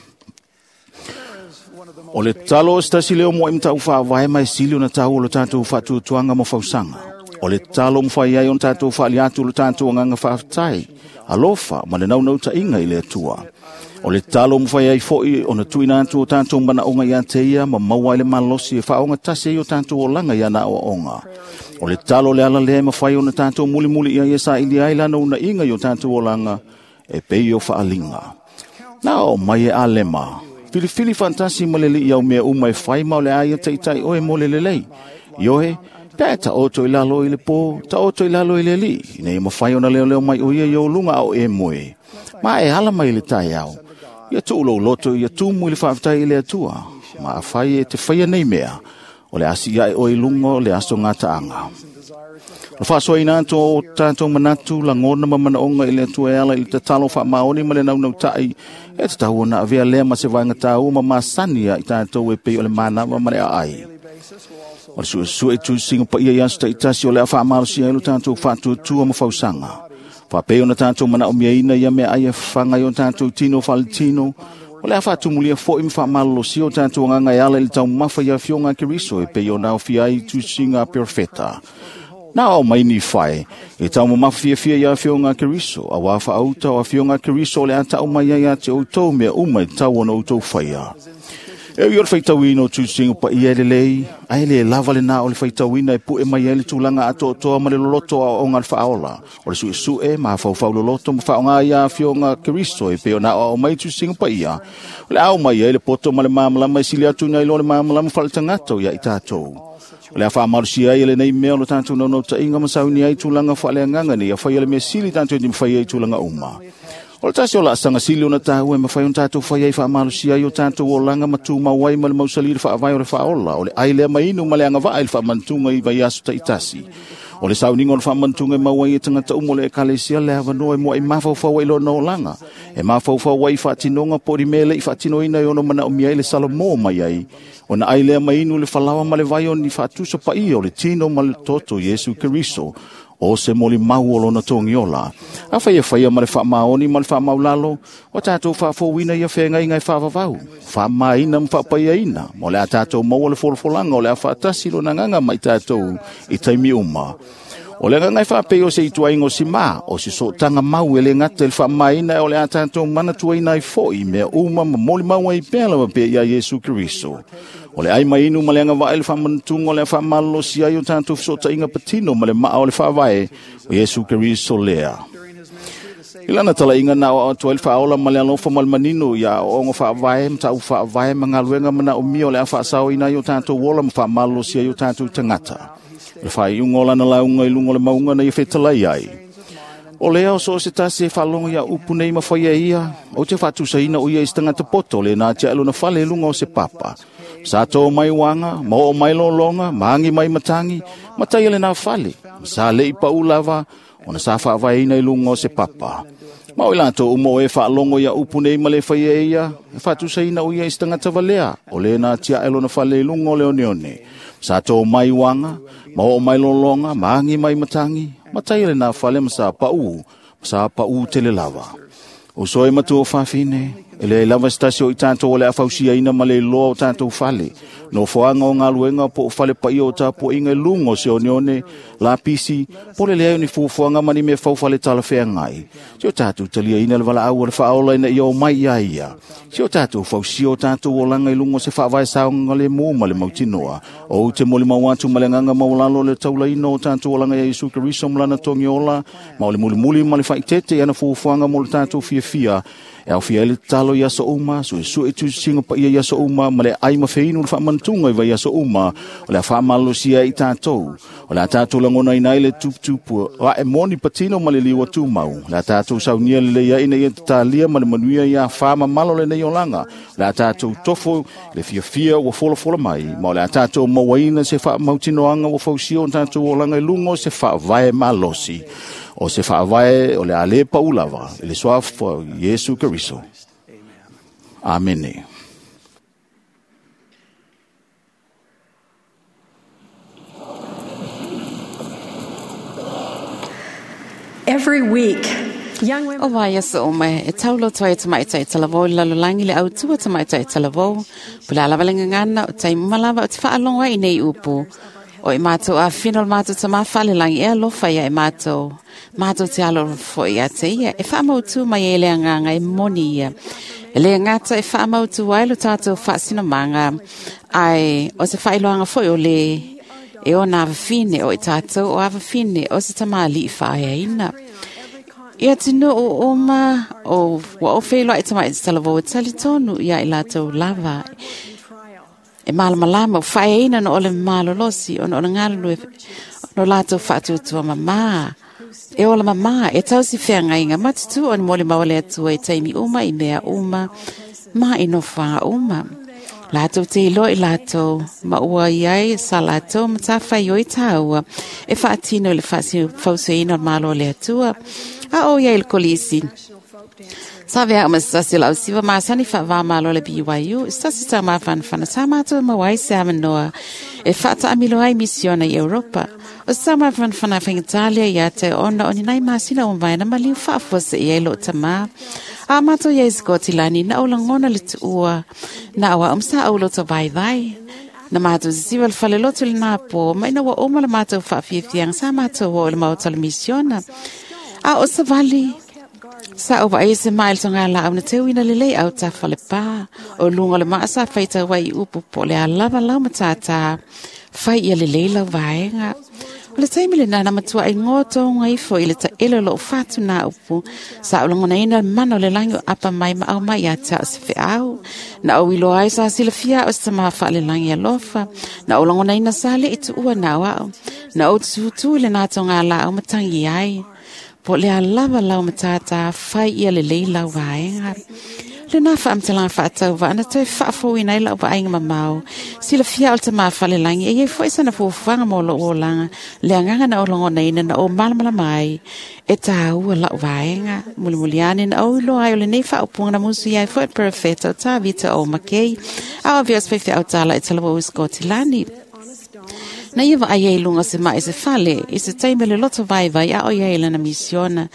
C: O le talo stasi leo mo imta ufa vai mai silio na tau lo tātou whatu tuanga mo fausanga. O le talo mwhai ai on tātou whali atu lo tātou nganga whaftai, alofa ma le nau nau ta inga i le atua. O le talo mwhai ai foi o na tuina atu o tātou mana onga i ateia ma maua i le malosi e whaonga tase i o tātou o langa i ana o onga. O le talo le ala lea mawhai o na tātou muli muli i a sa ili ai lana una inga i o tātou o langa e pei o whaalinga. Nao mai e alema. Fili fili fantasi mo le li iau mea umai whai mau le aia teitai oe mo le lelei. Iohe, pēr ta oto i lalo i le pō, ta oto i lalo i le li. Nei ma whai o na leo leo mai o ia i o lunga au e moe. Ma e hala mai le tai au. Ia tu ulo loto ia tumu i le whaafitai i le atua. Ma a whai e te whaia nei mea. O le asi ia e oi lungo le aso ngata anga. Le whaasoi nā tō tātou manatu la ngona ma mana onga i le atua e ala i te talo wha maoni ma le nau nau tai. E te tau na avea lea ma se vainga tāu ma masania i tātou e pei o le mana ma mare a ai. O le sua sua e tu singa pa ia i asu ta itasi o le a wha amaro si ailu tātou whātua tua ma whausanga. Whapeo na tātou mana o mia ina ia mea aia whangai o tātou tino whaletino. O le a whātu mulia fo im whamalo si o tātou nganga e ala ili tau mawha ia fionga kiriso e peo nao fiai tu singa perfeta. Nao mai ni whae, e tau mo mawhia fia ia fionga kiriso, a wafa auta o a fionga kiriso o le ata o mai ia te o tau mea umai tau ona o tau whaia. E io le whaitawina o tūsinga pa ia le lei, ai le lava le nā o le whaitawina e pu e mai ele tūlanga ato o toa ma le loloto o ngā whaola. O le sue sue, ma whau whau loloto ma whaonga ia fionga kiriso e peo nā o mai tūsinga pa ia. O le au mai ele poto ma le māmalama e sili atu nai lo le māmalama whale tangato ia i tātou. O le a whaamarusi ai ele nei mea lo tātou nau nau ta inga masauni ai tūlanga whale anganga ni a whai ele mea sili tātou e whai ai tūlanga uma. O le tasi o la asanga sili o na tāu e mawhai on tātou whai ai whaamarusi ai o tātou o langa matu mawai ma le mausali le whaavai o le whaola. O le ailea mainu ma le anga vai le whaamantunga i vai asu ta itasi. O le sauninga o le whaamantunga e mawai e tangata umo le e kalesia le avano e mo e mawhauwhau ai lo no langa. E mawhauwhau ai whaatinonga pori mele i whaatinoina i ono mana o miai le salamo mai ai. O na ailea mainu le whalawa ma le vai o ni whaatusa pa i o le tino ma le toto Yesu Keriso. O se moli mau o lona tongi ola. A whaia whaia ma le wha maoni ma le wha maulalo, o tātou wha fōwina ia whenga ingai wha wawau. Wha maina ma wha paia ina, mo le a tātou mau o le wholwholanga o le a wha tasilo na nganga mai tātou i taimi uma. O le ngai wha peo se i tuaingo si mā, o si so tanga mau e le ngata le wha maina o le a tātou mana tuaina i fōi mea uma ma moli mau ai pēla ma pēia Yesu Keriso. O le ai mai inu ma le anga vae le whamantunga o le whamalo si ai o tātou fsota inga patino ma le maa o le whawae o Yesu Keriso lea. Ilana tala inga na o atu el whaola ma le alofa ma le manino ia o ongo whawae mta u whawae ma ngā luenga mana o mio le a whaasao ina i o tātou wola ma whamalo si ai o tātou tangata. Le whai ungola na launga i lungo le maunga na i whetalai ai. O lea o so se tasi e whalonga ia upu nei ma whaia ia, o te whatusa ina o ia i stangata poto le nā tia elu na whale lunga o se papa. Sa tō mai wanga, ma o mai lolonga, maangi mai matangi, matai ele nā whale. Sa le i pa ulava, o na sa whaavai ina i lunga o se papa. Ma o ilanto umo e whaalongo ia upu nei ma le whaia ia, e whatusa ina o ia i stangata walea, o le nā tia elu na whale lunga o leoneone. Sa tō mai wanga, ma o mai lolonga, maangi mai matangi, matai ele nā whale ma sa pa u, sa pa u tele lava. O soe matu o whawhine, ele e lava stasi o i tātou o le a whausia ina ma le loa o tātou whale. No whaanga o ngā luenga po o whale pai o tā po inga lungo se o neone, la pisi, po le leo ni fufuanga mani me whau whale tala whea ngai. Se o tātou talia ina le wala au le whaola ina i o mai ia ia. Se o tātou whausia o tātou o langa i lungo se whaavai saunga le mō ma le mautinoa. O te moli mauatu ma le nganga maulalo le taula ino o tātou o langa i Yesu Keriso mlana tongi ola, ma o le muli muli ma le whaitete ana fufuanga mo le tātou fia fia e au fia le talo ia so uma su su e tu singa pa ia so uma ma le ai ma feinu fa mantunga i ia so uma o le fa malo sia i tatou o le tatou la ngona ina ile tup tup wa e moni patino ma le liwa tu mau la tatou saunia le ia ina ia talia ma le manuia ia fa ma malo le nei olanga la tatou tofo le fia fia o fola fola mai ma le tatou ma waina se fa mautino anga o fausio tatou olanga lungo se fa vai malosi o se fa vai o le ale paulava le soaf for Yesu Keriso. Amen.
I: Every week, young women...
J: O vai asa o mai, e taulo toi te mai tai talavou, lalo langi le au tua te mai tai talavou, pula ala valenga ngana, o tai malava o te whaalonga i nei upu. O i mātou a whinol mātou te mawhale langi e alofa ia i mātou. Mātou te alo fo ia te ia, e whaamautu mai e lea nganga e moni ia. E lea ngata e whaamautu wailu tātou whaasina manga, ai o se whailoanga fo o le, e o nā whawhine o i tātou o a whawhine o se tamali i whaia ina. Ia tino o oma o wa o wheloa i tamai i talavou e tali tonu ia i lātou lava. E malama lama, o whae ina no ole malolosi, o no ngalalu e no lātou whaatutua mamā. E ola mamā, e tau si whea inga matutu o ni mole mawale atua i taimi uma i mea uma, ma i no whanga uma. Lātou te ilo i lātou, ma ua iai sa lātou, ma tā whai o i tāua, e whaatino le whaasi whause ina o malo le atua, a o iai le kolisi. Sa vea o masasi lau siwa maasani wha malo le B Y U, stasi ta mawhan whana sa mātou mawai se amanoa, e whata amilo ai misiona i Europa. O sa mawhan whana whangitalia i ate ona o ni nai maasina o mwaina ma liu whaafwasa i eilo ta maa. A mātou iai Skotilani na ola ngona le tu ua, na awa umsa aulo to vai vai. Na mātou siwa le whale lotu le nāpo, ma ina wa oma le mātou whaafiefiang sa mātou o le mautala misiona. A o sa vali, sa o vai se mail so ngala au na teu ina lelei au ta fale pa o lunga le maasa faita wai upu po le alava lau matata fai ia lelei lau vaenga o le taimile na na matua ai ngoto ngai fo ile ta ilo lo fatu na upu sa o longona ina mano le lango apa mai ma au mai ata o se fe au na o ilo ai sa sila fia o sa maa fa le langi alofa na o longona ina sa le itu ua na wao na o tutu le nato ngala au matangi ai po le alava lau matata fai ia le lei lau vaenga. Le na wha amtala whaatau wa ana toi whaafo ina i lau vaenga mamau. Sila fia o te maa whale langi e iei fwoi sana fuwanga mo lo o langa le anganga na o longona ina na o malamala mai e ta ua lau vaenga. Muli muliane na o ilo ai o le nei whaapunga na musu iai fwoi perfecta o ta vita o makei a o vios fai fia o tala e talawa o Skotilani. Na iwa ai ei lunga se mai se fale, i se taimele loto vai vai a o iei lana misiona.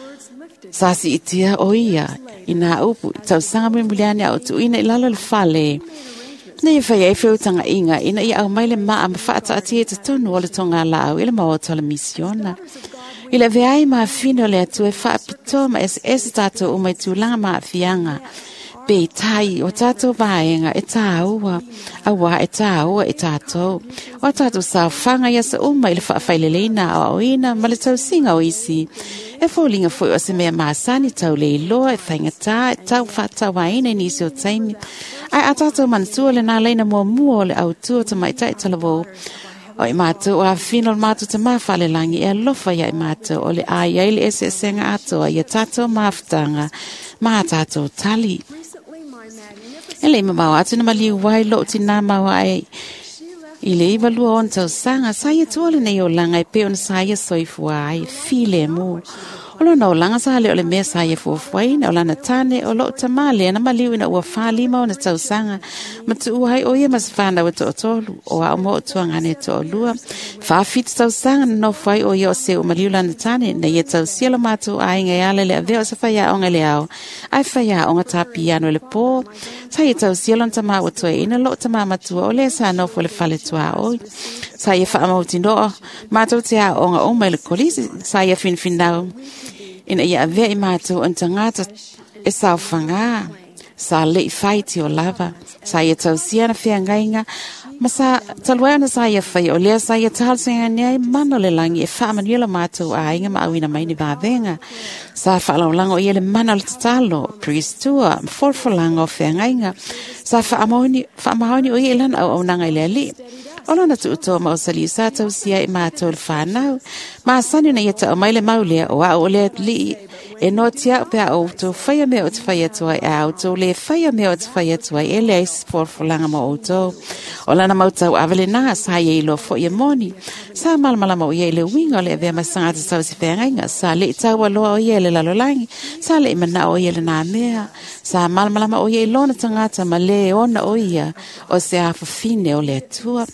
J: Sasi itia o ia, i nā upu, tau sanga mimbuliane au tu ina i lalo le fale. Na iwa iei whiutanga inga, ina i au maile maa ma whaata ati e te tonu o le tonga lau, ila ma o tola misiona. Ila veai maa fino le atu e whaapito ma es es tato umai tu langa maa fianga. Pe tai o tato vaenga e taua, awa e taua e tato. O tato sa whanga ia sa uma ili whaafeileleina o oina ma le tau singa o isi. E fōlinga fui o se mea maasani tau le iloa e whaingata e tau whatau waina i nisi o taimi. Ai a tato mantua le nā leina mua mua o le autua ta mai tai talavo. O i mātou o a whinol mātou te mawhale langi e alofa ia i mātou o le ai ai le ese esenga atoa i a tato mawhtanga ma tato tali. Ele ma mau atu na mali wai lo tina mau ai ile iwa lua on tau sanga saya tuole nei o langa e pe on saya soifu ai file mu Olo na o langa sa le o le mea sa ia fuafuai, na o lana tane o lo tamale, na maliu ina ua wha lima o na tausanga, ma tu uai o ia mas whana wa to o tolu, o a o mo o tuangane to o lua. Whaafit tausanga na no whai o ia o se o maliu lana tane, na ia tau sielo matu a inga ia le le aveo sa whaia o ngale au, ai whaia o ngata piano le po, sa ia tau sielo ntama o toa ina lo tama matua o le sa no le whale tua oi. Sa ia wha amauti no, matou te a o nga o mai le kolisi, sa ia fin fin nau. Ina ia avea i mātou o tangata e sau whanga. sa le fight o lava sa ia tau siana fia ngainga masa talwana sa ia fai o lea sa ia tal singa nei mano le langi e fa manuela matou a inga ma awina mai ni vavenga sa fa la lango ia le mana le talo priestua for for lango fia ngainga sa fa amoni fa amoni o ia lan o nanga ile ali ona na tu to ma sali sa tau sia e matou le fanau ma sani na ia ta mai le maule o a o le li e no tia pe au to faya me o te faya tua e au to le faya me o te faya tua e le is for fulanga mo o to o lana mautau avele na sa ye lo fo ye moni sa mal mala mo ye le wingo le ve masanga te sa si fenga sa le tau lo o ye le la lo langi sa le mana o ye le na mea sa mal mala mo ye lo na tangata ma le ona o ia o se a fine o le tua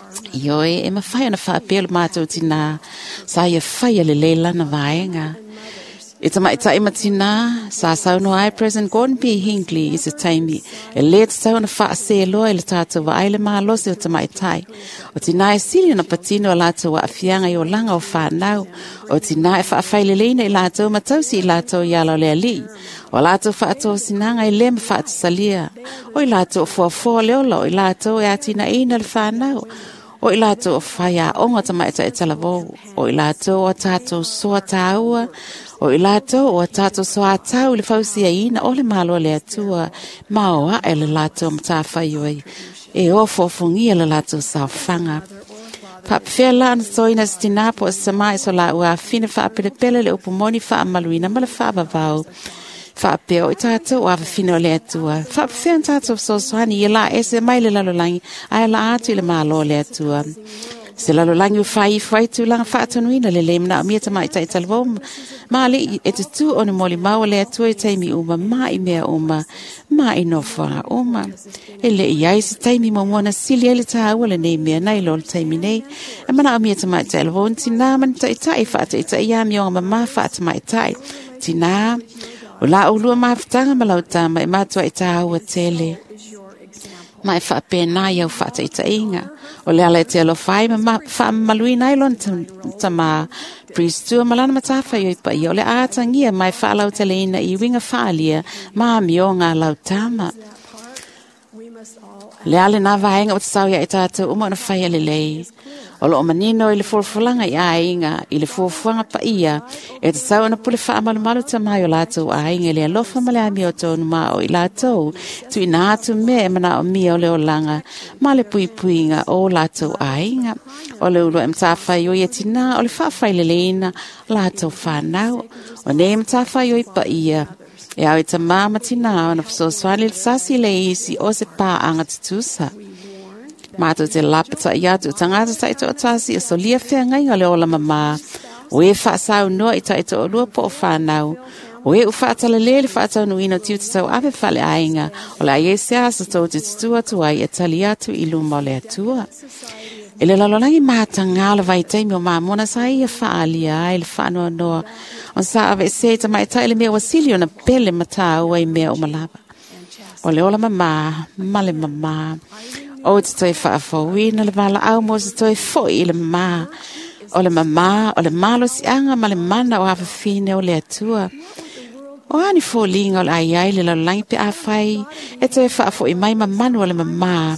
J: yo e ma faya na fa pe le mato tina sa ye faya le le lana vaenga. It's a maita imatina, sa sauno ai President Gordon B. Hinckley is a taimi. E le sauna fa se loa le tata wa ai le maa lose o te maitai. O tina e sili na patino o lata wa afianga i o langa o whanau. O tina e wha awhaile leina i lata o matausi i lata o yalo le ali. O lata o wha ato sinanga i lema wha atasalia. O i lata o fua fua leolo i lata o e atina ina le whanau. O i lata o whaia onga ta maita e talavo. O i lata o tato soa taua. O i lato o tato soa tau le fausia ina o le malo le atua maoa e le lato mtawhai oi e o fofongia le lato sa whanga. Pa pwhela an soina stinapo o samai so la ua fina wha apele pele le upumoni wha amaluina ma le wha abavau. Wha apeo i tato o awa fina o le atua. Wha pwhela tato so soani i la ese mai le lalolangi a la atu i le malo le atua. Se lalo langi fai fai tu lang fa tanuina le lemna mia ta mai tai talvom ma le e tu on moli ma le tu e tai mi uma ma i mea uma ma i no fa uma ele ia se tai mi mo mona sili ele ta wala nei mea nai lol tai mi nei e mana mia ta mai talvom tina man tai tai fa tai tai ya mi o ma fa ta mai tai tina o la o lu ma ftanga ma lau ta mai ma tu ai ta wa tele mai fa pena ia fa tai tai inga o le ala te alo fai ma fa maluina ilon tama priestua malana matafa yo pa yo le atangia mai fa lau te leina i winga falia ma mionga lau tama le ale na vaenga o tsau ya itata uma na fai le lei o lo manino ile forfolanga ia inga ile forfolanga pa ia e tsau na pule fa malu malu tama yo lato a inga le lofa male ami o tonu ma o ilato tu ina tu me mana o mi o le olanga male pui puinga o lato a inga o le ulo mtafa yo yetina o le fa fai le leina lato fa nau o ne mtafa yo pa ia e au ta mama tina ona so swali sasi le isi o se pa anga tusa mato te lapata ia tu tangata tai to tasi so lia fe ngai ole ola mama o e fa sa no i tai to lo po fa nau o e fa ta le le fa ta no ina tiu tau ave fa le ainga ola ye se asa to te tu tu ai italia tu ilu mole tua ele la lola i mata ngala vai tai mi ma mona sai e fa alia ele fa no no on sa ave se ta mai tai le me wasilio na pele mata o e me o malaba ole ola mama male mama o te toi whaafawina le mala au mo se toi foi le ma o le mama o le malo si anga ma le mana o hafa fine o le atua o ani fo linga o le ai ai le lalangi pe a fai e toi whaafoi mai ma manu o le mama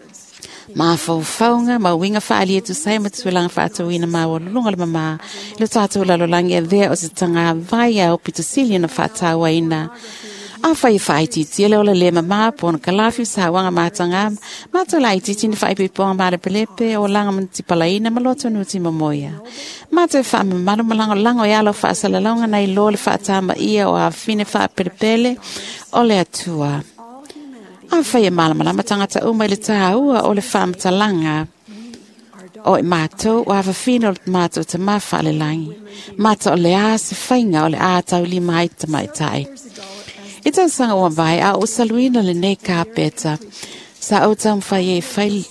J: ma fo faunga ma winga faali e tu sai ma tu langa whaatawina ma o lunga le mama le tātou la lalangi e vea o se tanga vai au pito sili na whaatawaina a fai fai titi le ola le mama pon kalafi sa wanga matanga mata lai titi ni fai pe pon mare pelepe o langa mti palaina maloto no ti momoya mata fa mama malanga langa ya lo fa sala longa nai lo le fa tama ia o a fine fa perpele o le atua a fai mala mala matanga ta o mai le ta o le fa mtalanga o e mato o ava fino mato te mafa le langi mata o le a se fainga o le a tau li mai te mai tai ita sanga o vai a o saluina le nei kapeta sa o tam fai e fai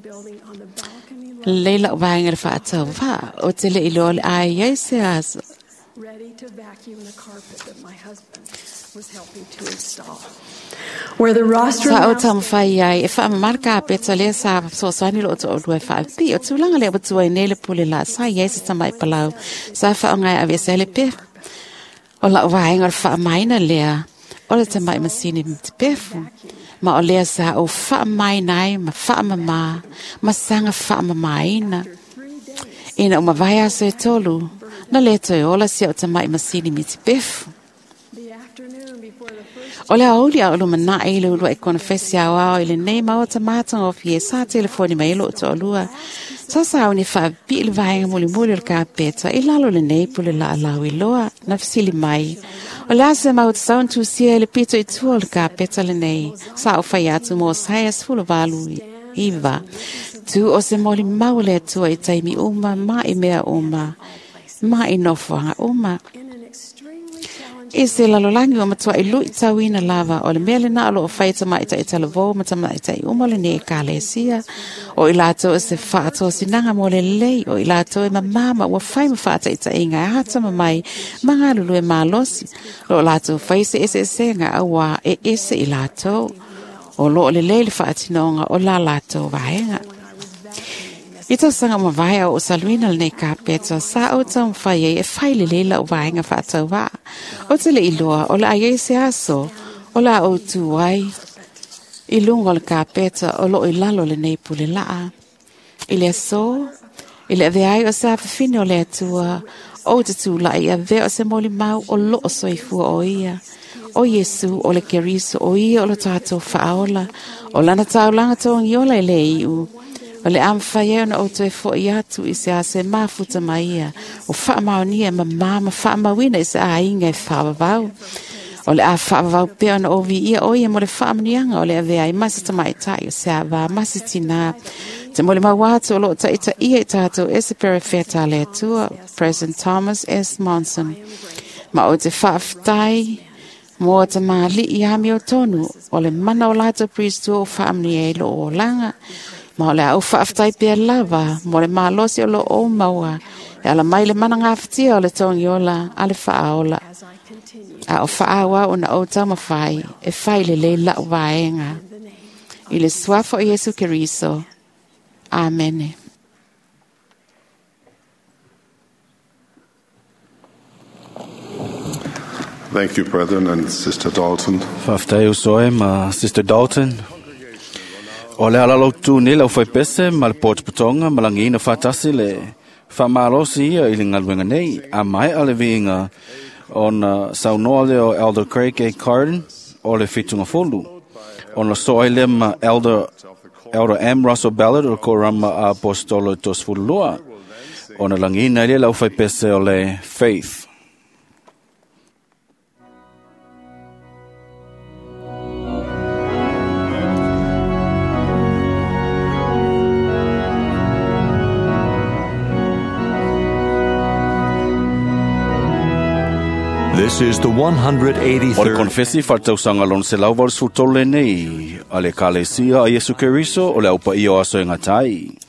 J: leila vai ngar fa ta va o te le ilo le ai ai se as
I: ready to vacuum the carpet that my husband was helping to install where the roster
J: sa o tam fai ai e fa marka peta le sa so sani lo to do fa pi o tulanga le bo e nele pule la sa yes ta mai palau sa fa ngai ave se le pe o la vai ngar fa mai na le o le tamai masini te pefu. Ma o lea sa o wha mai nai, ma wha mama, ma sanga wha mama ina. Ina o mawai aso e tolu, na le toi ola si o tamai masini mi te pefu. O le auli a ulu mana e le ulua e kona fesi a wao ele nei maua tamatanga o fie sa telefoni ma ilo o to olua. Sa sa au ni wha pi le vahenga muli muli o le kāpeta i lalo le nei pule la alau i loa na fisili mai. O le ase mau te saun tu sia le pito i tua o le kāpeta le nei. Sa au whai atu mo saya sfula valu iwa. Tu o se moli mau le atua i taimi uma ma i mea uma. Ma i nofuanga uma. E se lalolangi o matua i lui tauina lava o le mea le na alo o whaita mai ta i talavo ma ta mai ta i umole ne ka le sia o i lato e se whaato sinanga mo le lei o i lato e mamama ua whai ma whaata i ta inga e hata ma mai mga lulu e malosi lo lato whai se ese ese nga awa e ese i lato o lo le lei le whaatinonga o la lato vahenga. Ito sanga ma vai o saluina le kāpeta sa o tau whai e whai le leila o vahenga whaatau wā. O te le iloa o le aie se aso o la o tuai i lunga le kāpeta o lo i lalo le nei pule laa. I le aso, i le aveai o sa whiwhine o le atua o te tū la i ave o se moli mau o lo o soifua o ia. O Yesu o le keriso o ia o le tātou whaola o lana taulanga tōngi o le le iu. O le amwhai e ona o te fo i atu i se a se mafuta mai ia. O wha maonia ma mama wha mawina i se a inga e whaavavau. O le a whaavavau pia ona o vi ia o ia mo le wha manianga o le a vea i masi tamai tai o se a wa masi tina. Te mo le mawatu o lo ta ita ia i tātou e se perifeta le atua. President Thomas S. Monson. Ma o te whaaftai mo te maali i ami o tonu o le mana o lata pristu o wha mania i lo o langa. Ma ole au whaaftai pia lava, mo le malosi o lo o maua, e ala mai le mana ngāwhitia o le tongi ola, ale whaaola. A o whaawa o na o taumawhai, e whai le le lau vaenga. I le suafo o Yesu Keriso. Amen.
K: Thank you, Brethren and Sister Dalton.
B: Whaaftai usoe ma Sister Dalton. O le alalo tu ni lau whai pese ma le port patonga malangi na whatasi le whamalosi ia i le ngalwenga nei a mai ale vinga o na saunoa le o Elder Craig A. Carden o le fitunga folu. O na soai le ma Elder, Elder M. Russell Ballard o korama a apostolo tos fulua. O na langina le lau whai pese o le Faith.
A: This is the one hundred eighty-third.
B: O le konfesi whatau sanga lon se lau wal sutole nei, a le kalesia a Yesu Keriso o le aupa i o aso e ngatai.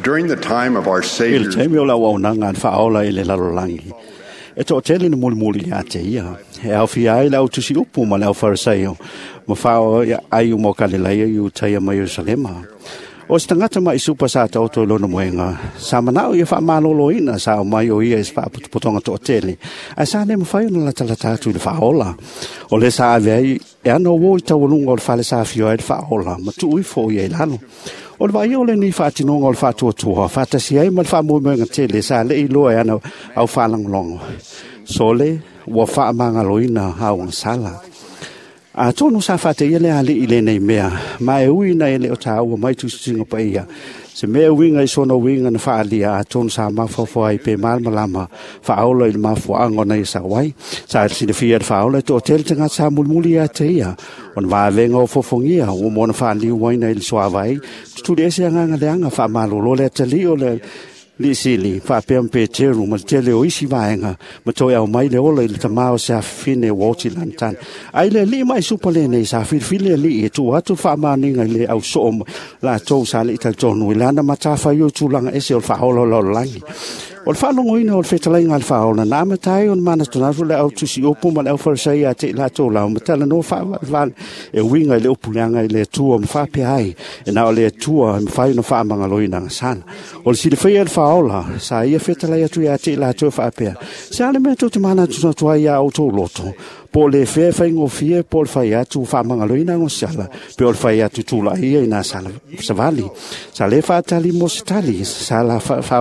K: During the time of our
C: Il
K: Savior's
C: te me ola wa nanga fa ola ile lalolangi. E to tele ni muli muli ya te ia. E au fi ai la utusi upu ma la fariseo. Ma fa ai u mo kalelai u tai ma Yerusalema. O se tangata mai supa sa ta oto lona moenga. Sa manao ia fa malolo ina sa o mai o ia is fa putonga to tele. A sa ne mo fa na la talata tu le fa ola. O le sa ave e ano wo ta wolunga o fa le sa fio e fa ola. Ma tu i fo ia lano. O le vai o le ni fa tinonga o le fa tua tua. Fa ta si ai ma le fa mo moenga tele sa le i loa e ano au fa langlongo. So le wa fa manga loina hau sala. A tonu sa fa te ile ali ile nei mea. Ma e ui na ele o ta ua mai tu singa pa ia. Se mea winga i sona winga na fa ali a tonu sa mafofo ai pe mal malama fa aula il mafu ango na isa wai. Sa si de fia fa aula to hotel tanga sa mulmuli a te ia. On va venga o fofongia o mona fa ali waina il soavai. Tu desi anga ngaleanga fa malolo le tali o le li sili fa pem pe teru ma tele o isi vaenga ma to ya mai le ola il tamao sa fine woti lantan ai le li mai supale nei sa fil fil li e tu atu fa maninga le au so la to sa le tal tonu lana ma ta fa yo tu langa ese o fa holo lo langi o fa no ina o fetalainga al fa ona na ma tai on mana to na le au tu si opo ma le fa sai ate la to la ma tala no fa van e winga le opulanga le tu o fa pe ai e na le tu o fa no fa manga loina sana o si le fa fa ola sa ia fetala ia tu ia te la tu fa pe sa le me to te mana tu tu ia o to loto po le fe fa ngo fie po fa ia tu fa manga loina ngo sala pe o fa ia tu tu la ia ina sala sa vali sa le fa tali mo stali sa la fa fa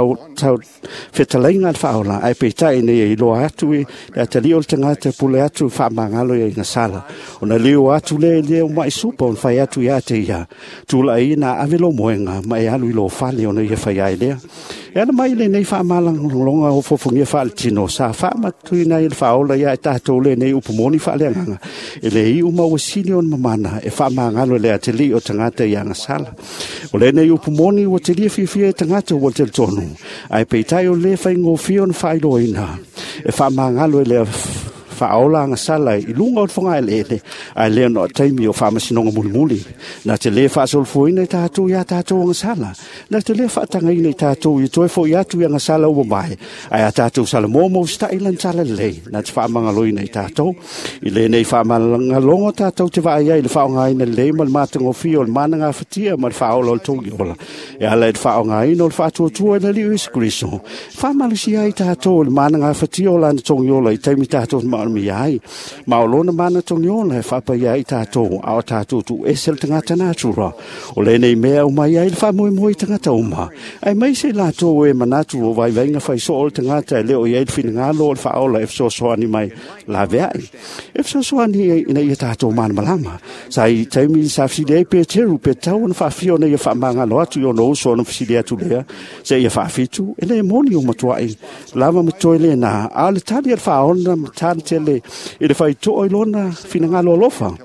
C: fetalainga al fa ola ai pe tai nei i lo atu e la tali o tanga te pule atu fa manga lo ina sala ona le o atu le le o mai supa on fa ia tu ia te ia tu la ina avelo moenga mai alu lo fa le ona ia fa ia le e ana mai le nei fa malang longa o fofongia fa altino sa fa ma tu ina il fa ola ia ta to le nei upu moni fa le nganga e le i uma o sinion mamana e fa manga lo le ateli o tangata ia nga sala o le nei upu moni o te li fi fi tangata o te tonu ai pe tai o le fa ngo fion fa lo ina e fa manga lo le fa ola nga sala i lunga o fonga ele ele ai le no taimi o fa masinonga mulmuli na te le fa sol foi nei tatu ya tatu nga sala na te le fa tanga nei tatu i toi fo ya tu nga sala o mai ai tatu sala momo sta ilan sala le na te fa manga loi nei tatu i le nei fa manga longo tatu te va ia i le fa nga ina le mal matango fio mana nga fatia mal fa ola to ola e ala le fa nga ina fa tu tu le li Kristo fa malusia i tatu mana nga fatia ola to ola i taimi tatu mi ai ma o lona mana tongiona e whapa iai tātou ao tātou tu esel tangata nātura o le nei mea o mai ai le wha moe moe tangata uma ai mai se lātou e manatu o vai vainga whai so o tangata e leo iai le whina ngalo o le wha ola e fso soani mai la veai e fso soani ina ia tātou mana malama sa i taimi sa fside e pe teru pe tau na wha fio na ia wha mangalo atu i ono uso na fside atu lea se ia wha fitu e le moni o matuai lava matoe le na a le tali al wha ona matali le e le fai to lona fina ngalo lofa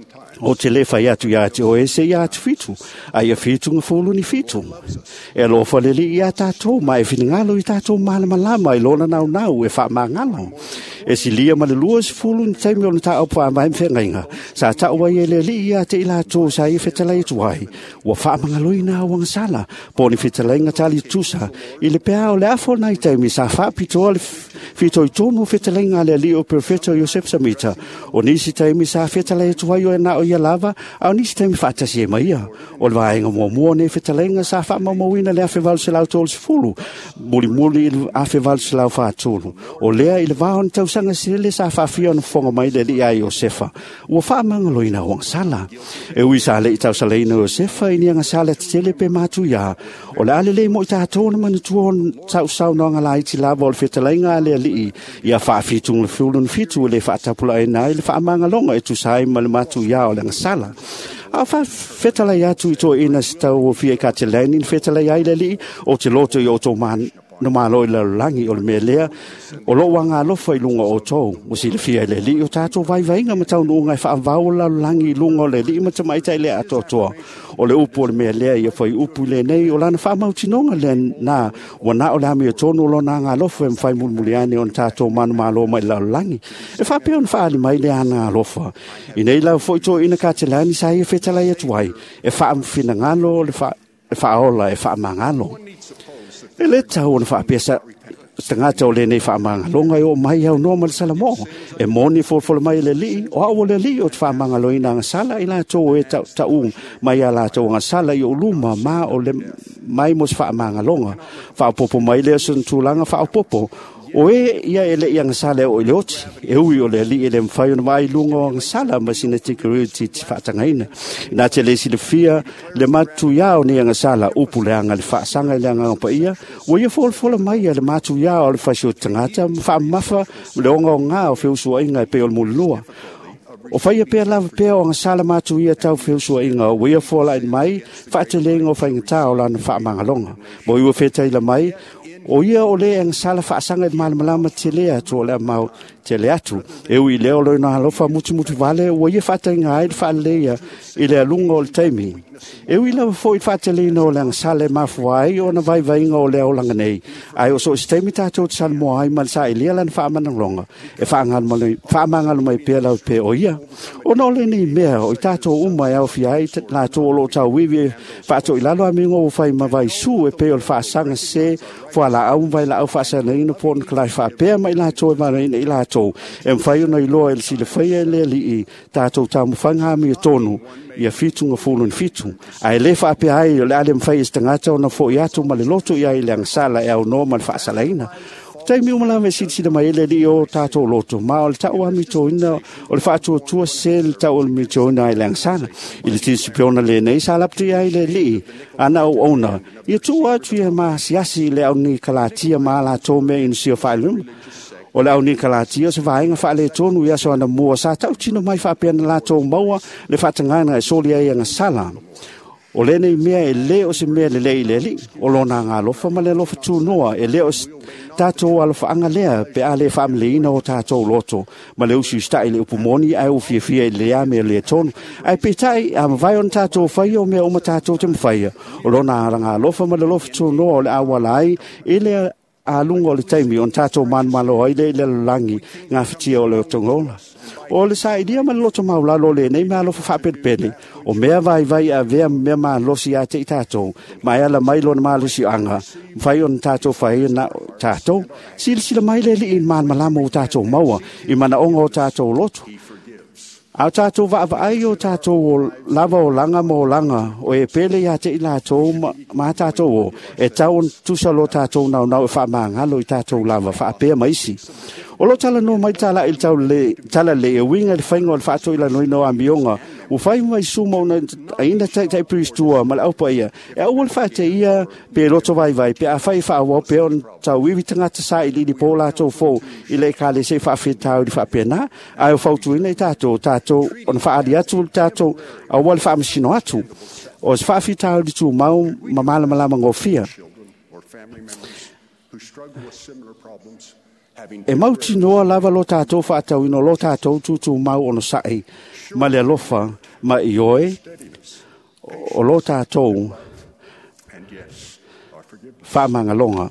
C: o te le fai atu ia te o ese ia atu fitu ai a fitu nga fulu ni fitu e lofa le li ia tatou ma e fina ngalo i tatou malama lama i lona nau nau e wha ma ngalo e si lia ma le lua si fulu ni taimi o na ta au pa mai mwhengainga sa ta ua i le li ia te ila to sa i fetalai tuai ua wha ma ngalo i na wang sala po ni fetalai nga tali tusa i le pea o le afo na i taimi sa wha pito le fito i tonu fetalai nga le li o perfeto Joseph Samita o nisi taimi sa fetalai tuai o e na o ia lava au nisi taimi fatasi e maia o le vaenga mua mua ne fetalai nga sa wha mamawina le afe valu se lau tolu si fulu muli muli i afe valu se lau wha tolu o lea i le vahon tau sanga sile sa wha fia no fonga mai le li a Josefa ua wha mangaloina wang sala e ui sa le i tau saleina Josefa i nianga sala te tele pe matu ia o le ale le mo i tātona manu tuon tau sau no ngala i ti lava o le fetalai nga le li ia wha fitung le fiulu ni fitu le wha tapula e nai le wha mangalonga e tu sai ma le matu ia o le ngasala a fa fetalai atu i to ina si tau o fia ka te leni fetalai ai le li o te loto i o to man no malo i langi o le mea lea o lo wanga lofa i lunga o tau o si le fia le li o tato vai vainga ma tau nunga i whaavau la langi i lunga o le li ma tamaitai le ato toa o le upu o le mea lea i a whai upu le nei o lana wha mautinonga le na wana o le ami o tono lo na ngā lofa e mwhai mulmuliane o tato manu malo mai la langi e wha peo na whaali mai le ana lofa i nei lau fo i to ina ka te lani sa i e whetalai atuai e wha amwhina ngalo le wha e
L: e whaola e whaamangalo. E le tau na whaapesa tangata o le nei whaamangalo ngai o mai au noa Salamo. E moni fōwhole mai le li, o au le li o te whaamangalo ina ngā sala i la tō e ta, ta un mai a la tō ngā sala i o luma ma o le mai mos whaamangalonga. Whaapopo mai le asun tūlanga whaapopo. O e ia ele ia ngasala o leoti e ui o le li ele mwhai o na mai lunga o ngasala ma sina security ti whaatangaina. Nā te le sila fia le matu iao ni ngasala upu le anga le whaasanga le anga pa ia. O ia fol fola mai le matu iao le whaisio tangata mwha mafa le onga o ngā o whiusua inga e peo le mulua. O whaia pēr lava pēr o ngasala matu ia tau whiusua inga o ia fola in mai whaatelenga o whaingata o lana whaamangalonga. Mo iwa whetaila mai o ia o le ang sala whaasanga i malamalama te lea tō lea mau te lea atu. E ui leo loi na halofa mutu mutu vale o ia whaatainga ai le whaalea i le alunga o le taimi. E ui lawa fo i whaatelina o le ang sala e mafuai o na vai vainga o lea o langa nei. Ai o so i staimi tātou te sala moa ai man sa i lea lan whaamananglonga. E whaamangalo mai pēr lau pē o ia. O no le ni mea o i tātou umai au fiai la tō lo tau wiwi whaatou i lalo amingo o whai mawai su e pē o le whaasanga se fo la au vai la au fasa nei no pon klai fa pe mai la to ma nei la to em fai no i lo el si le fai le li ta to ta mo fanga mi tonu ia fitu ngo fulun fitu ai le fa pe ai le ale fai stanga to no fo ia to ma le loto ia i le sala e au normal fa salaina tai mi umala me si si de mai le li o ta to loto ma o ta o mi to ina o le fa to to sel ta o mi to na i le sala il ti si piona le nei sala pti ai le li ana o ona ia tu atu ia ma siasi le au ni kalatia ma la to me in si o failum o le au ni kalatia se vainga fa le tonu ia so ana mua sa tau tino mai fa pena la to maua le fa tangana e soli ai nga sala o le nei mea e le o se mea le le le li o lona ngā lofa ma le lofa tu noa e le o tātou alofa anga lea pe a le whaamleina o tātou loto ma le usi stai le upumoni ai u fia fia le a me le tonu ai pe tai a mawai on tātou whai o mea o ma tātou te mwhaia o lona ngā lofa ma le lofa tu noa o le awalai e le a lunga o le taimi on tātou man malo ai le le langi ngā whitia o le tongola o le sa idea ma loto maula lo le nei ma lo fa pele o mea vai vai a vea mea ma lo si a te tātou ma ala mai lo ma lo si anga fai on tātou fai na tātou sil sila mai le li in man malama o tātou maua i mana onga o tātou loto a tātou va va ai o tātou lava o langa mo langa o e pele ia te ila tātou ma tātou e tau tusa lo tātou nau nau e wha maangalo i tātou lava wha apea maisi o lo tala no mai tala il tau le tala le e winga le whainga o le whaatou ila noi no ambionga o whai mai sumo na aina tai tai pristua ma le aupa ia e au le whaate ia pe loto vai vai pe a whai wha awa pe on tau wiwi tangata sa i li po la tau fo i le ka le se wha whetau di wha pena ai o whautu ina i tātou tātou on wha adi atu tātou a wale wha amsino atu o se wha whetau di tu mau ma mala malama ngofia e mauti noa lava lo tātou whaatau ino lo tātou tutu mau ono sae ma le alofa ma i oe o lo tātou whaamangalonga.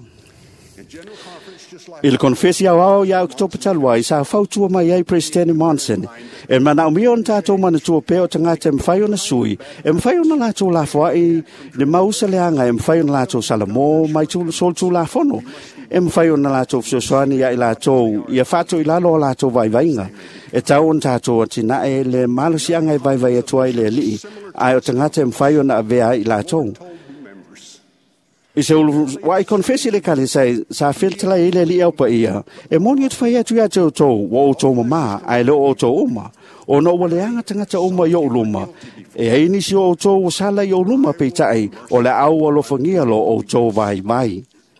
L: Il confessi au au ia oktopa talwai sa fautua mai ai President Monson. E mana o mion tātou mana tua peo tangata e mwhai ona sui. E mwhai ona lātou lafwai le mausa leanga e mwhai ona lātou salamo mai tu sol tu lafono. E mwhai ona lātou fsoswani ia i lātou ia whato i lalo o lātou vai vainga. E tau on tātou atina e le malosianga e vai vai atua i le li. Ai o tangata e mwhai ona avea i lātou. I se ulu, wa i confessi le kale sai, sa filtla i le li au pa ia. E moni at whai atu ia tau tau, wa o tau mama, ai leo o tau uma. O no wale anga tangata uma i o luma. E aini si o tau sala i o luma pe tai, o le au alo whangia lo o tau vai mai.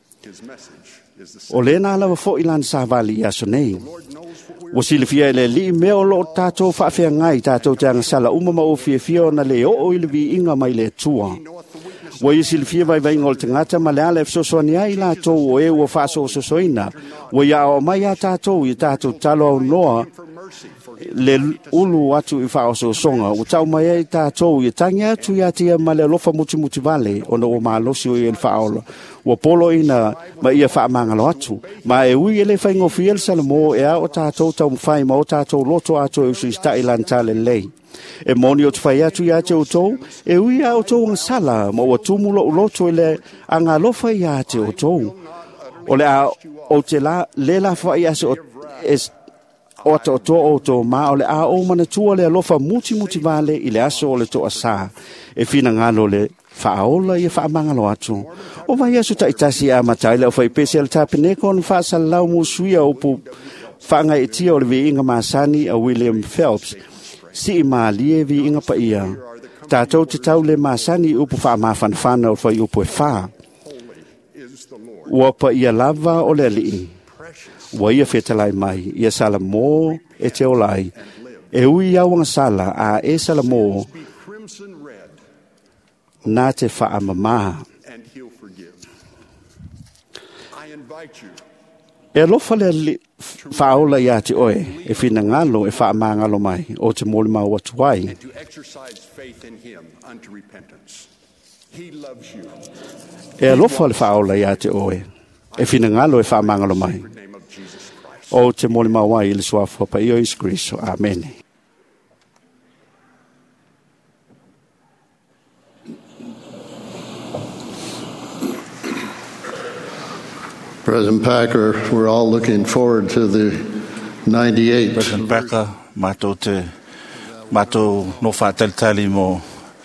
L: O le na alawa fo ilan sa vali i aso nei. O sili fia le li meo lo tātou whaafea ngai tātou te anga sala uma ma o fia fia o na le o o ilvi inga mai le tua. Wa isi le fia vai vai ngol tangata ma le ala e fsoswani ai la tau o e ua whaso o sosoina. Wa ia o mai a tātou i tātou talo au noa le ulu atu i whao so songa o tau mai e tātou i tangi atu i atia ma le lofa muti muti vale o na o maa losi o i el whao wa polo ina ma ia wha mangalo atu ma e ui ele whaingo fiel salamo e a o tātou tau mwhai ma o tātou loto atu e usu i sta ilan tale lei e moni o te whai atu i atia o tau e ui a o tau ang sala ma o tumulo o loto i le anga lofa i atia o tau o le a o te la le la whai ase o es o to to o to ma o le a o mana tua le alofa muti muti vale i le aso o le to asa e fina ngalo le whaola i whaamangalo atu o vai asu ta itasi a matai le o whai pese al tapine kon whaasa lau musuia o pu whaanga e tia o le vi inga masani a William Phelps si i maa lie vi inga pa ia tātou te tau le masani upu wha mawhanwhana o whai upu e wha ua pa ia lava o le alii wa ia fetalai mai ia sala mo e te olai e ui awanga sala a e sala mo na te wha mama e lofa le whaola ia te oe e whina ngalo e wha ngalo mai o te moli mau watu wai e lofa le whaola ia te oe e whina ngalo e wha ngalo mai o te moli mawai i le suafa pa io Iesu Kristo. Amen.
M: President Packer, we're all looking forward to the ninety-eight.
B: President Packer, mato te mato no fatalitali mo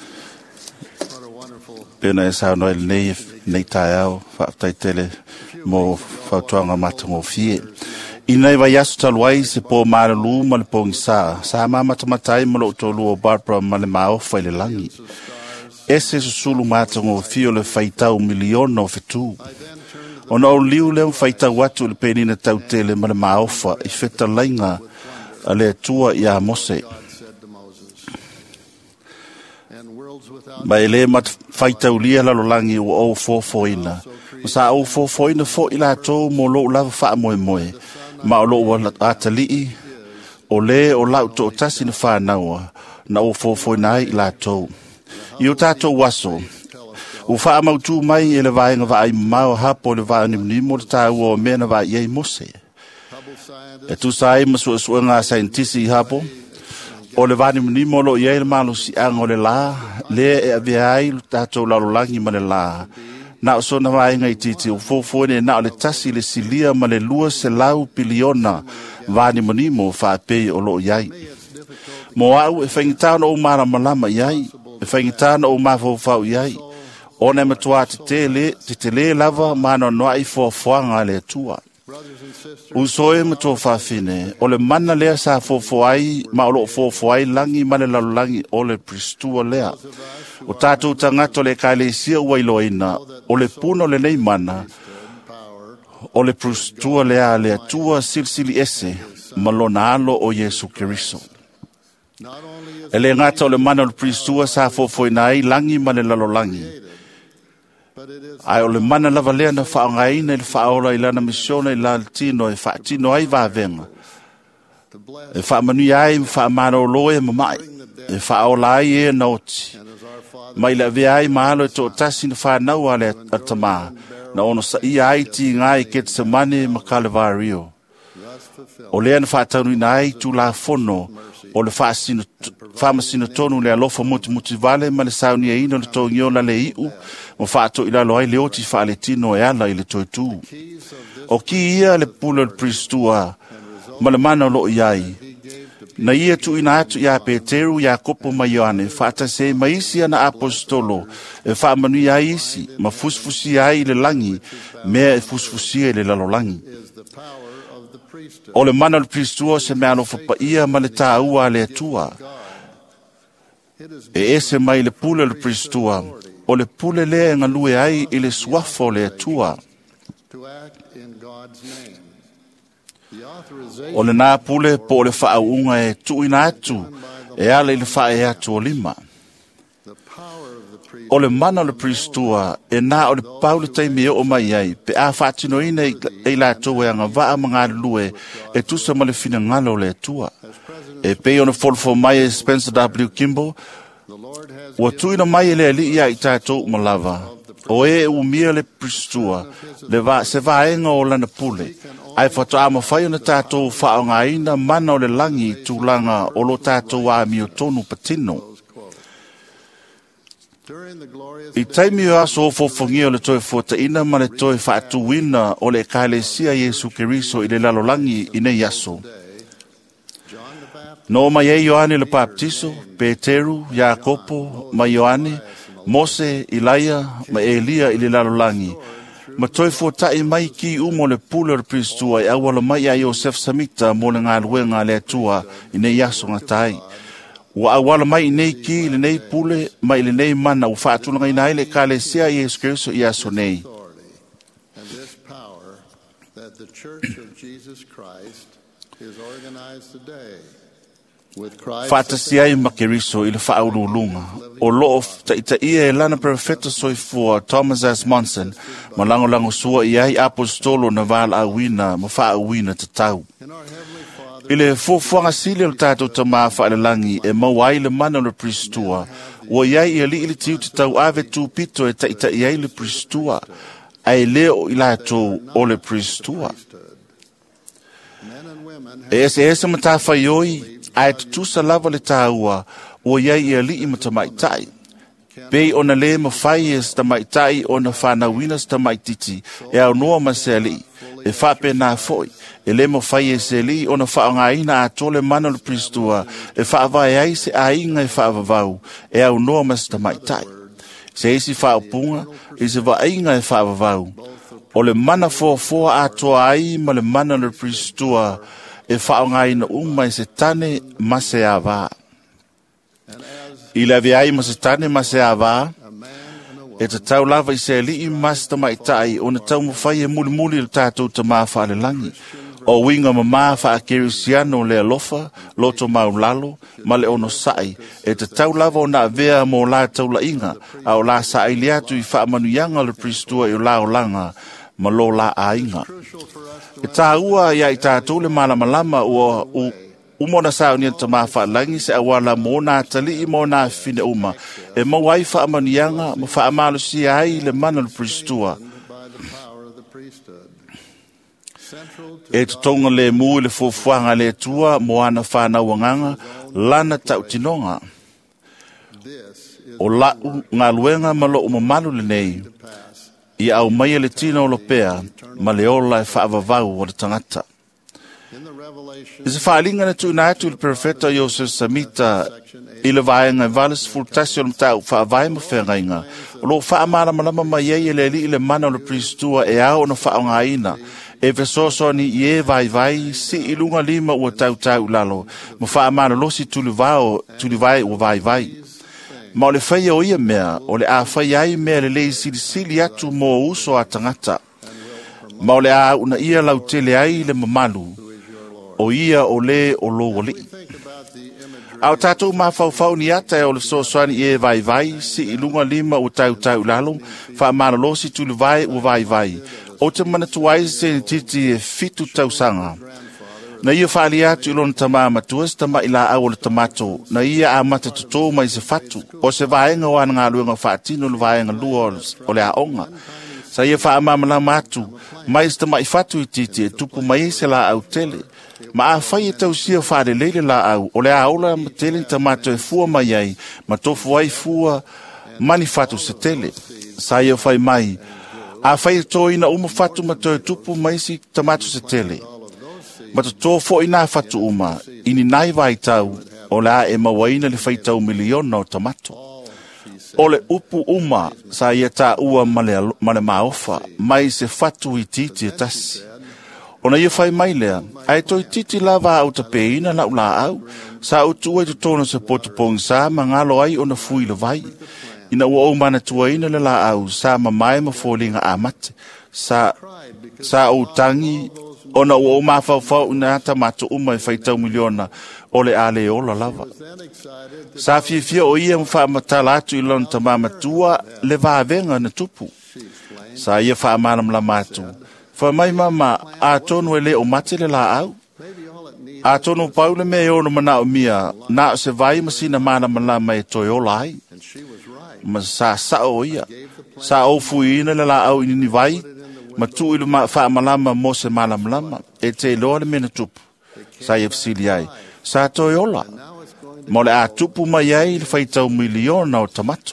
B: pena e sa no el nei nei taiao fataitele mo fatuanga matango fie. Ina iwa yasu taluai se po maralu ma le po ngisa. Sa mama tamatai ma lo tolu o Barbara ma le mao fai le langi. Ese susulu matango fio le faitau milion o fetu. Ona o liu leo faitau watu le penina tau tele ma le mao fa i feta lainga a le tua i a mose. Ma ele mat faitau lia lalo langi o o fofoina. Sa o fofoina fo ila to mo lo lava fa moe moe. Ma o loo wala atalii, o le o lau to tasi na whānaua, na o fōfoi nai i lātou. I o tātou waso, o wha mautu mai e le vaenga wa ai mao hapo le vaenga ni mo le tāu o mena wa iei mose. E tu sai masu e sua ngā saintisi hapo, o le vaenga ni mo lo iei le malo si ang o le la, le e avea ai tātou lalolangi ma le la. Na o sona vai ngai titi o fofone na o le tasi le silia ma le lua se lau piliona vani manimo fa pe o lo yai. Mo au e whaingitana o mara malama yai, e whaingitana o mafo fau yai. O ne matua te tele, te tele lava mana noa i fofoanga le tua. Usoe matua whawhine, o le mana lea sa fofoai, ma o lo fofoai langi ma le lalulangi o le pristua lea. O tātou tangato le kaile sia wailoina, o le puno le nei mana, o le pristua lea le tua silsili ese, malona alo o Yesu Keriso. E le ngata o le mana o le pristua sa fofoinai langi ma le lalolangi. Ai o le mana lava lea na whaongaina i le whaola i lana misiona i la tino e whaatino ai vāvenga. E whaamanu ai ma whaamano loe mamai, e whaola ai e na oti. Mai le vea ai mahalo e tō tasi na whanau ale atamā, na ono sa ia ai ti ngai ke te samane ma Kalavario. O lea na whaatanu ina ai tu la fono, o le whaamasina tonu le alofa muti muti vale ma le saunia ino le tō ngiola le iu, ma whaato ila loai le oti whaale tino e ala i le tō tū. O ki ia le pula le pristua, ma le mana lo iai. Na ia tu ina atu ia Peteru, Iakopo ma Ioane, whaata se maisi ana apostolo, e whaamanu ia isi, ma fusfusi ai le langi, mea e fusfusi e le lalolangi. O le mana le pristua se mea no whapaia ma le tāua le atua. E ese mai le pule le pristua, o le pule le ngalue ai i le suafo le atua. O le nā pule po le whaaunga e tuina atu, e ale le wha e atu o lima. O le mana le pristua, e nā o le paule taimi o mai ai, pe a whaatino ina e la tō e anga waa mga lue, e tusa ma le fina ngalo le tua.
C: E pe ona folfo mai e Spencer W. Kimball, ua tuina mai e le ali ia i tātou malava. O e u mia le pristua, le va, se vaenga o lana pule. Ai whatoa mawhai ona tātou whaongaina mana o le langi tūlanga o lo tātou a mio tonu patino. I taimi o aso o fofongia o le toe fotaina ma le toe whaatuwina o le ekalesia Yesu Keriso i le lalolangi i nei aso. No mai e Ioane le Baptiso, Peteru, Jakopo, ma Ioane, Mose, Ilaia, ma Elia i le lalolangi. Ma toi fotai mai ki umo le pule o pristua e awala mai a Iosef Samita mo le ngā luenga le atua i nei aso ngatai. Wa awala mai i nei ki le nei pule mai le nei mana u whaatulanga i nai le ka le sea Yesu Keriso i aso nei.
M: And this power that the Church of Jesus Christ is organized today.
C: Whaatasi ai makeriso i le whaurulunga. O loo ta ita ia e lana perfecta soifua Thomas S. Monson ma lango lango sua i ai apostolo na vala awina ma wha awina te tau. I le fufuanga sili o tātou ta maa whaalelangi e mawai le mana o le pristua. Ua iai i ali i le tiu te tau ave tu pito e ta ita iai le pristua. Ai leo i lato o le pristua. E ese ese mata whaioi ai tutusa lava le tāua o iai i ali i matamaitai. Pei ona le mawhai e stamaitai o na whanawina stamaititi e au noa ma se ali. E whape nā foi. E le mawhai e se ali o na whaongaina a tole mana le pristua. E whaavai ai se a inga e whaavavau e au noa ma stamaitai. Se isi whaapunga e se wa inga e whaavavau. O le mana fo foa a toa ai ma le mana le pristua e whaongaina uma e se tane ma se ava. I le viai ma se tane ma se ava, e te tau lava i se li i masta mai tai o na tau mawhai e muli muli le tātou ta maa whaale langi. O winga ma maa wha a kerisiano le alofa, loto maulalo, ma le ono sai, e te tau lava o na vea mo la tau la inga, a o la sai li atu i wha manuianga le pristua i o la o langa, ma lo la a inga. E tā ua ia i tātou le malama lama ua u umona sao ni ta ma fa langi se awala mona tali i mona fine uma e ma wai fa amanianga ma fa amalo si ai le mana le pristua e tonga le mu le fofuanga le tua moana fa na wanganga lana tau tinonga o la nga luenga malo o malu le nei i au mai le tino lo pea ma le ola e fa avavau o le tangata. Is a filing and a two night to the Profeta Joseph Samita, Ilavaing and Valis full tassion tau for a vime ferringa. Lo fa amara malama maye le li le man on the priestua e ao no fa ngaina. E ve so so ni ye vai vai si ilunga lima o tau tau lalo. Mo fa amara lo si tu livao tu livai o vai vai. Ma le fai o ia mea o le a fai ai mea le le sili sili atu mo uso a tangata. Ma le a una ia lau tele ai le mamalu. O ia o le o lo wali. Au tātou ma fau fau ni ata e o le sosoani e vai vai, si ilunga lima o tau tau lalo, wha amara lo si tulu vai o vai vai. O te mana tuai se ni titi e fitu tau sanga. Na ia whaali atu ilona tama matuas tama ila au le tamato, na ia a mata tuto mai se fatu, o se vaenga o ana ngā luenga whaatino le vaenga lua o le aonga. Sa ia wha amamala matu, mai se tama i fatu i titi e tupu mai se la au tele. Ma a whai e tau sia whaare leile la au, o le aola ma tele tamato e fua mai ai, ma tofu ai fua mani fatu se tele. Sa ia whai mai, a whai e tō ina uma fatu ma tō e tupu mai si tamato se tele. Ma to tō fo ina fatu uma, ini nai vai tau, o le a e mawaina le whai tau miliona o tamato. O le upu uma, sa ia tā ua ma le maofa, mai se fatu i titi e tasi. Ona ia whai mai lea, ai toi titi lava au ta peina lau la au, sa au tua i tu tōna se potopong sa ma ngalo ai ona fui le vai. Ina ua o mana tua ina le la au, sa ma mai ma fōlinga a mate, sa, sa au tangi, ona ua o ma fau fau ina ata mato uma i whaitau miliona o le ale ola lava. Sa fia fia o ia mwha matala atu i lona ta mamatua le vāvenga na tupu. Sa ia wha amanam la matu. Fa mai mama a tonu e le o mate le la au. A tonu paule me o no mana o mia na se vai masina mana mana mai toyola ai. Ma sa sa o ia. Sa o fuina le la au ini vai. Ma tu ilu ma fa malama mo se mana malama. E te loa le mena tupu. Sa ia fisili ai. Sa toyola. Mo le a tupu mai ai le faitau miliona o tamato.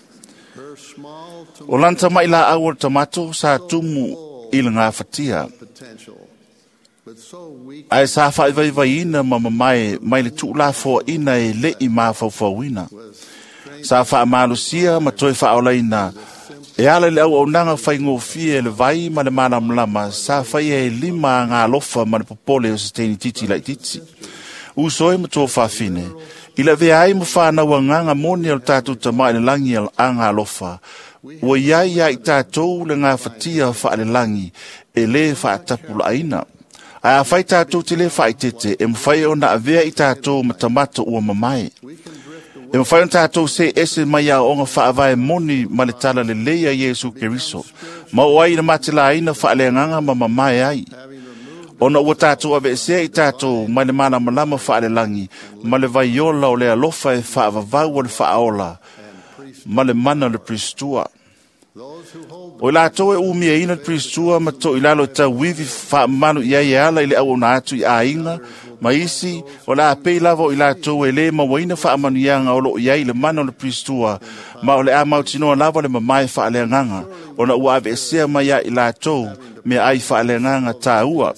C: O lanta mai la au o tamato sa tumu ila ngā fatia. Ai sa fai vai vai ina mama mai mai le tu la fo ina e le i ma fo fo ina. Sa fa malusia ma toi fa ola ina. E ala le au o nanga fai ngofie le vai ma le mana mlama sa fai e lima ngā lofa ma le popole o sesteni titi lai titi. Usoi ma tō fa fine. Ila ve ai mo fa na wanganga moni al tatu tamai le langi al anga lofa. Wa iai ia i tātou le ngā fatia fa le langi e le fa tapula aina. A fai tātou te le fai tete, e mwhai o na avea i tātou matamata ua mamai. E mwhai o tātou se ese mai a onga whaavai moni ma le tala le leia Yesu Keriso. Ma o ai na matila aina wha le nganga ma mamai ai. Ona ua tātou ave se i tātou ma le mana malama wha le langi, ma le vai ola o le alofa e whaavavau o le whaola, ma le mana le pristua. O la to e umia ina pristua ma to ilalo ta wivi fa manu ia ia ala ile au na atu a inga ma isi o la pe lavo ila to e le ma waina fa manu ia nga o lo ia ile manu le pristua ma o le a mautino lavo le mai fa le nganga ona ua ave se ma ia ila to me ai fa le nganga ta ua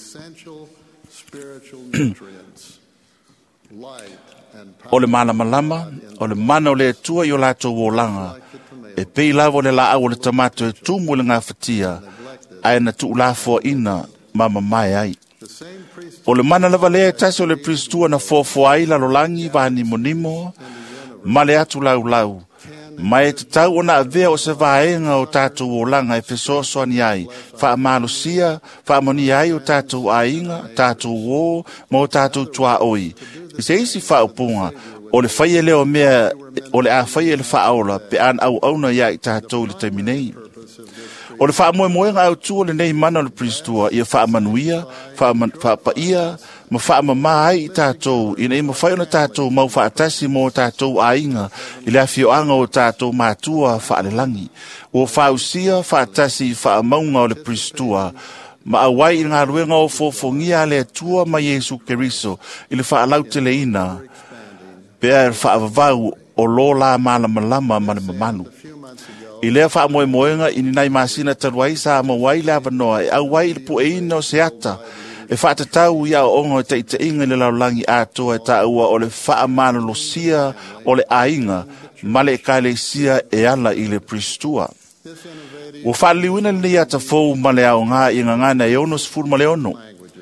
C: o le mana malama o le mana o le tua i o la to o langa e pei lavo le la au le tamato e tumu le ngā fatia ai na tu la fo ina mama mai ai. O le mana lava lea e tasi o le pristua na fofo ai la lolangi vani monimo ma le atu lau lau. Ma e te tau o na avea o se vaenga o tātou o langa e fesoso ani ai. Wha amalusia, wha amoni ai o tātou ainga, tātou o, ma o tātou tua oi. I se isi wha upunga, o le whaia leo mea, o le a whaia le whaola, pe an au auna ia i tātou le taiminei. O le wha moe moe ngā au tua le nei mana le pristua, ia wha amanuia, wha paia, ma wha mama ai i tātou, ina i ma whai ona tātou mau wha atasi mo tātou a inga, i le awhio anga o tātou mātua wha alelangi. O wha usia wha atasi wha maunga o le pristua, ma awai i ngā ruenga o fofongia le atua ma Yesu Keriso, i le wha alaute le ina, pea e wha avavau o lola malama lama ma le mamanu. I lea wha moe moenga i ni nai masina taruai sa ma wai le avanoa, e au wai le pu e ina o se ata, e wha te tau ia o ongo e te ite inga le laulangi atoa e ta ua o le wha mana lo sia o le ainga, ma le kaile sia e ala i le pristua. O wha liwina ni ata fau ma le au ngā i ngā ngana e ono sifuru ma le ono.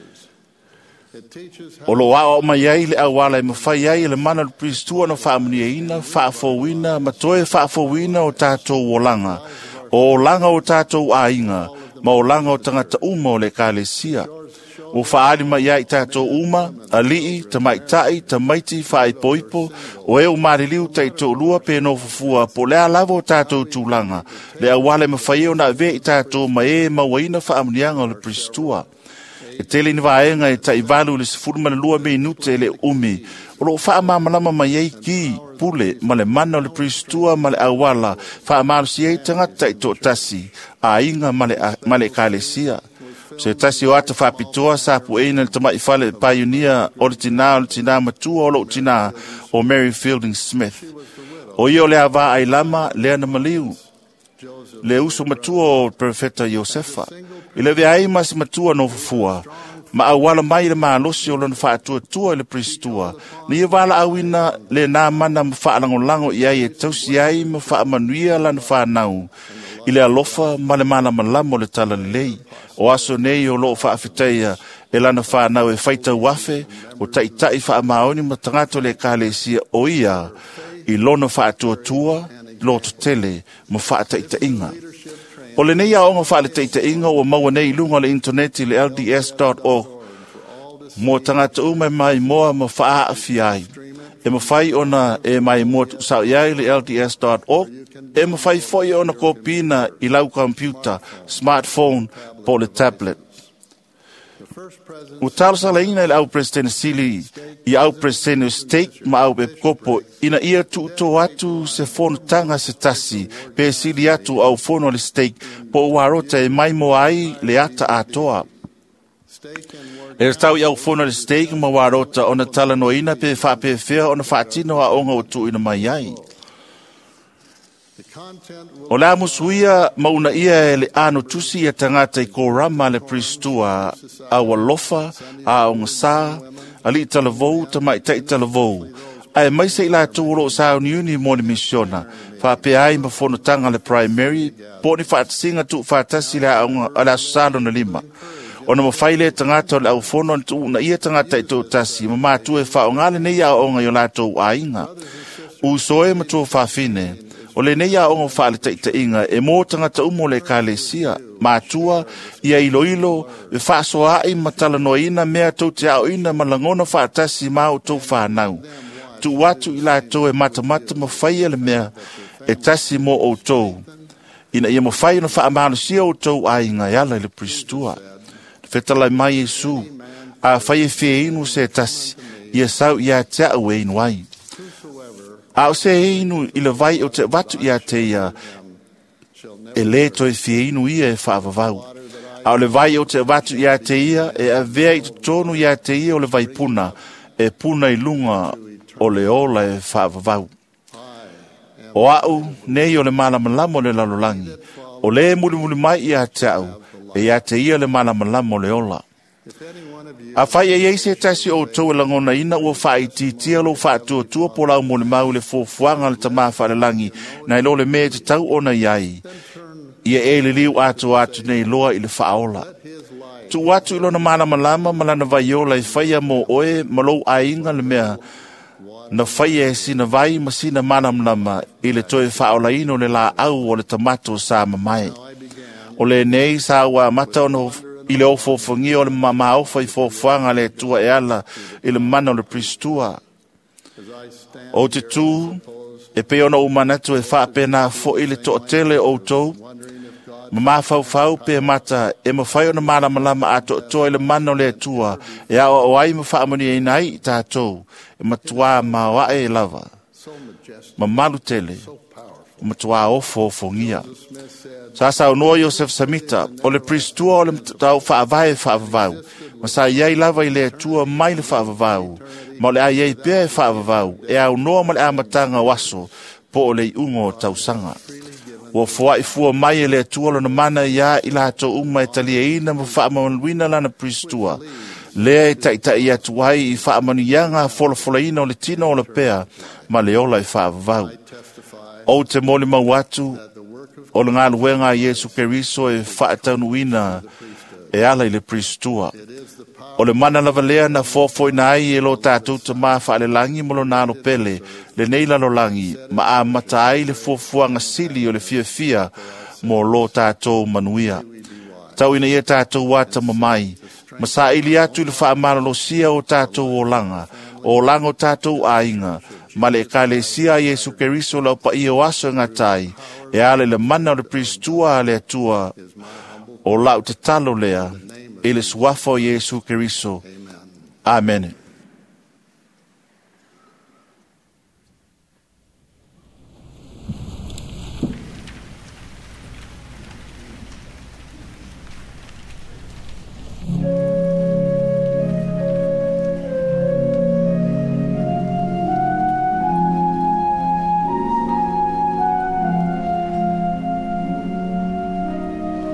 C: O lo wa o mai ai le awala e mawhai ai le mana le pristua no wha amuni e ina, wha fawina, ma toe wha fawina o tātou o langa, o langa o tātou a inga, ma o langa o tangata uma o le kālesia. O whaari mai ai tātou uma, a lii, ta maitai, ta maiti, whaai poipo, o e o mariliu tai tō lua pe no fufua, po lea lavo tātou tūlanga, le awala e mawhai o na ve i tātou ma e mawaina wha amunianga o le pristua. E tele ni vaenga e ta ivalu le sifuru mana lua me inute le umi. O lo wha mamalama mai ei ki pule ma le mana o le pristua ma le awala. Wha amalusi ei tangata i tō tasi a inga ma le kālesia. Se tasi o ata whapitoa sa pu eina le tamai whale pioneer o le tina o le tina matua o lo tina o Mary Fielding Smith. O i o le awa ai lama lea na maliu. Le uso matua o profeta Iosefa. I le vea mas matua no fufua. Ma awala mai le maalosi o lana whaatua tua le pristua. Ni e wala awina le nā mana ma whaalangolango i ai e tausi ai ma whaamanuia lana whanau. I le alofa ma le mana malamo le tala lei. O aso nei o loo whaafiteia e lana whanau e whaita wafe o taitai whaamaoni ma tangato le kālesia o ia i lona whaatua tua loto tele ma whaataita inga. O le nei aonga whaataita inga o maua nei lunga le interneti le L D S dot org. Mo tangata ume mai moa ma whaaafi ai. E ma whai ona e mai moa sau iai le L D S dot org. E ma whai foi ona kopina i lau computer, smartphone, po le tablet. O talo salaina le au Presidente Sili i au Presidente Stake ma au Kopo ina ia tu to atu se fono tanga se tasi pe Sili atu au fono le Stake po warota e mai mo ai le ata atoa. E tau i au fono le Stake ma warota ona tala noina pe fa pe fea ona fatino a onga o tu ina mai ai. O la musuia mauna ia le ano tusi e tangata i korama le pristua a walofa a o ngasa a li talavou ta mai tai talavou ai mai se ila tuuro sa uniuni mo ni misiona fa pe ai ma fono tanga le primary po ni fa singa tu fa tasi la ala salo na lima ona mo faile tangata le au fono tu na ia tangata i tu tasi ma tu e fa ngale ne ia o nga yo la tu ainga u soe ma tu fa fine o le nei a ongo whaale te inga e mō tangata umo le kālesia, mātua, ia ilo ilo, e whaasoa ai matala no ina mea tau te ao ina malangona whaatasi mao tau whanau. Tu watu ila tau e matamata ma whaia le mea e tasi mō o tau. Ina ia mo whaia na whaamano sia o tau a inga yala le pristua. Whetala mai Yesu, a whaia whia inu se tasi, ia sau ia te au e inu ai. Au se inu i le vai o te watu ia te ia e le toi fie inu ia e whaavavau. Au le vai o te watu ia te ia e a vea i tonu ia te ia o le vai puna e puna i lunga o le ola e whaavavau. O au nei o le malamalamo le lalolangi o le muli muli mai ia te au e ia te ia le malamalamo le ola. A whai e eise tasi o tau e langona ina ua whai ti tia lo wha tua tua po lau mo le mau le fōfuanga le tamā whare langi na ilo le mea te tau ona iai. Ia e le liu atu atu nei loa i le whaola. Tu atu ilo na mana malama malana vai ola i whaia mo oe malou a inga le mea na whaia e sina vai ma sina mana malama i le toi whaola ino le la au o le tamato sa mamai. O le nei sa ua mata ono i le ofo fongi o le mama ofa i fōwhanga le tua e ala i le mana o le pristua. O te tū, e pe ona umanatu e whaapena fo i le tootele o tau, ma mawhau whau pe mata e ma whai ona mana malama a toa i le mana o le tua e a o ai ma whaamani e nai i tātou e ma tua ma wae e lava, ma malu tele, ma tua ofo fongia. Sasa o noa Joseph Samita, o le pristua o le tau whaavae whaavavau. Ma sa iei lava i le tua mai le whaavavau. Ma le a iei pia e whaavavau. E au noa ma le amatanga waso po o le ungo tau sanga. Ua fua i fua mai e le tua lo na mana ia i la hato uma e talia ina ma whaamanuina lana pristua. Lea e taita i atu ai i whaamanianga fola fola ina o le tino o le pea ma le ola i whaavavau. O te mole mau atu, o le ngā luenga Yesu Keriso e whaataunuina e ala i le pristua. O le mana lava lea na fōfoina ai e lo tātou ta mā whaalelangi mo lo nāno pele le neila lo langi ma a mata ai le fōfuanga sili o le fia fia mo lo tātou manuia. Tau ina ia tātou wata mamai ma sa ili atu le whaamana lo sia o tātou o langa o langa o tātou a inga ma le kālesia Yesu Keriso lau pa i o aso ngatai e ale le mana o le pristua le atua o lau te talo lea e le suafo Yesu Keriso. Amen.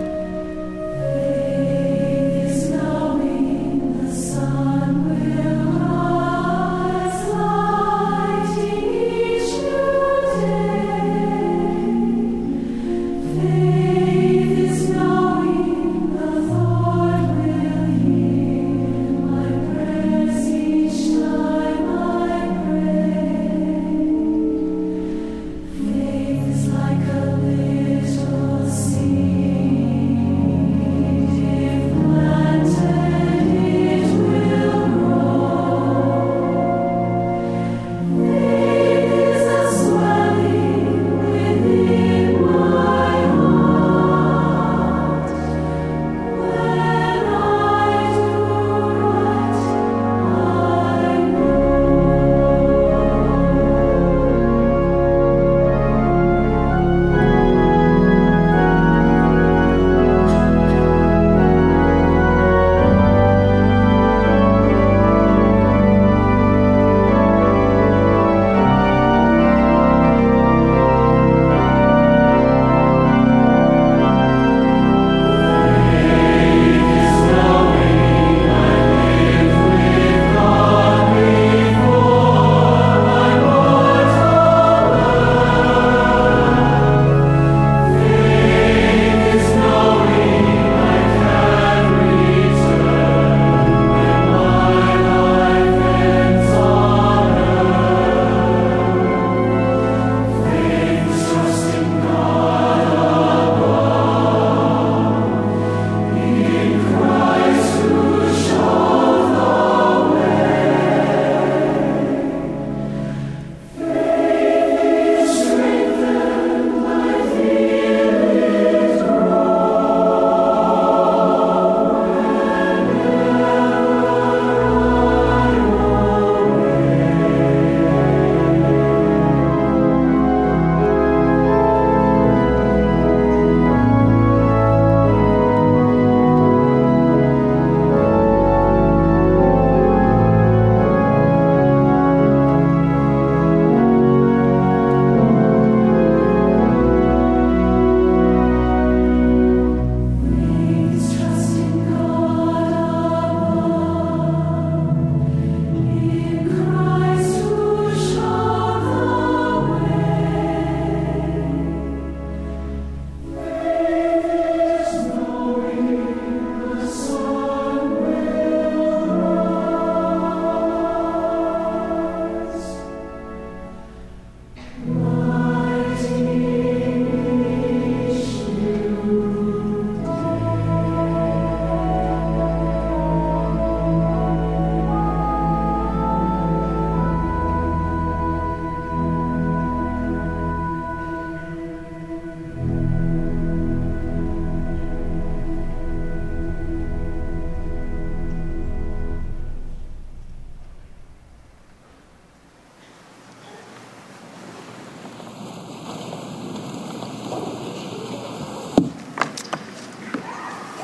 N: Is knowing the sun will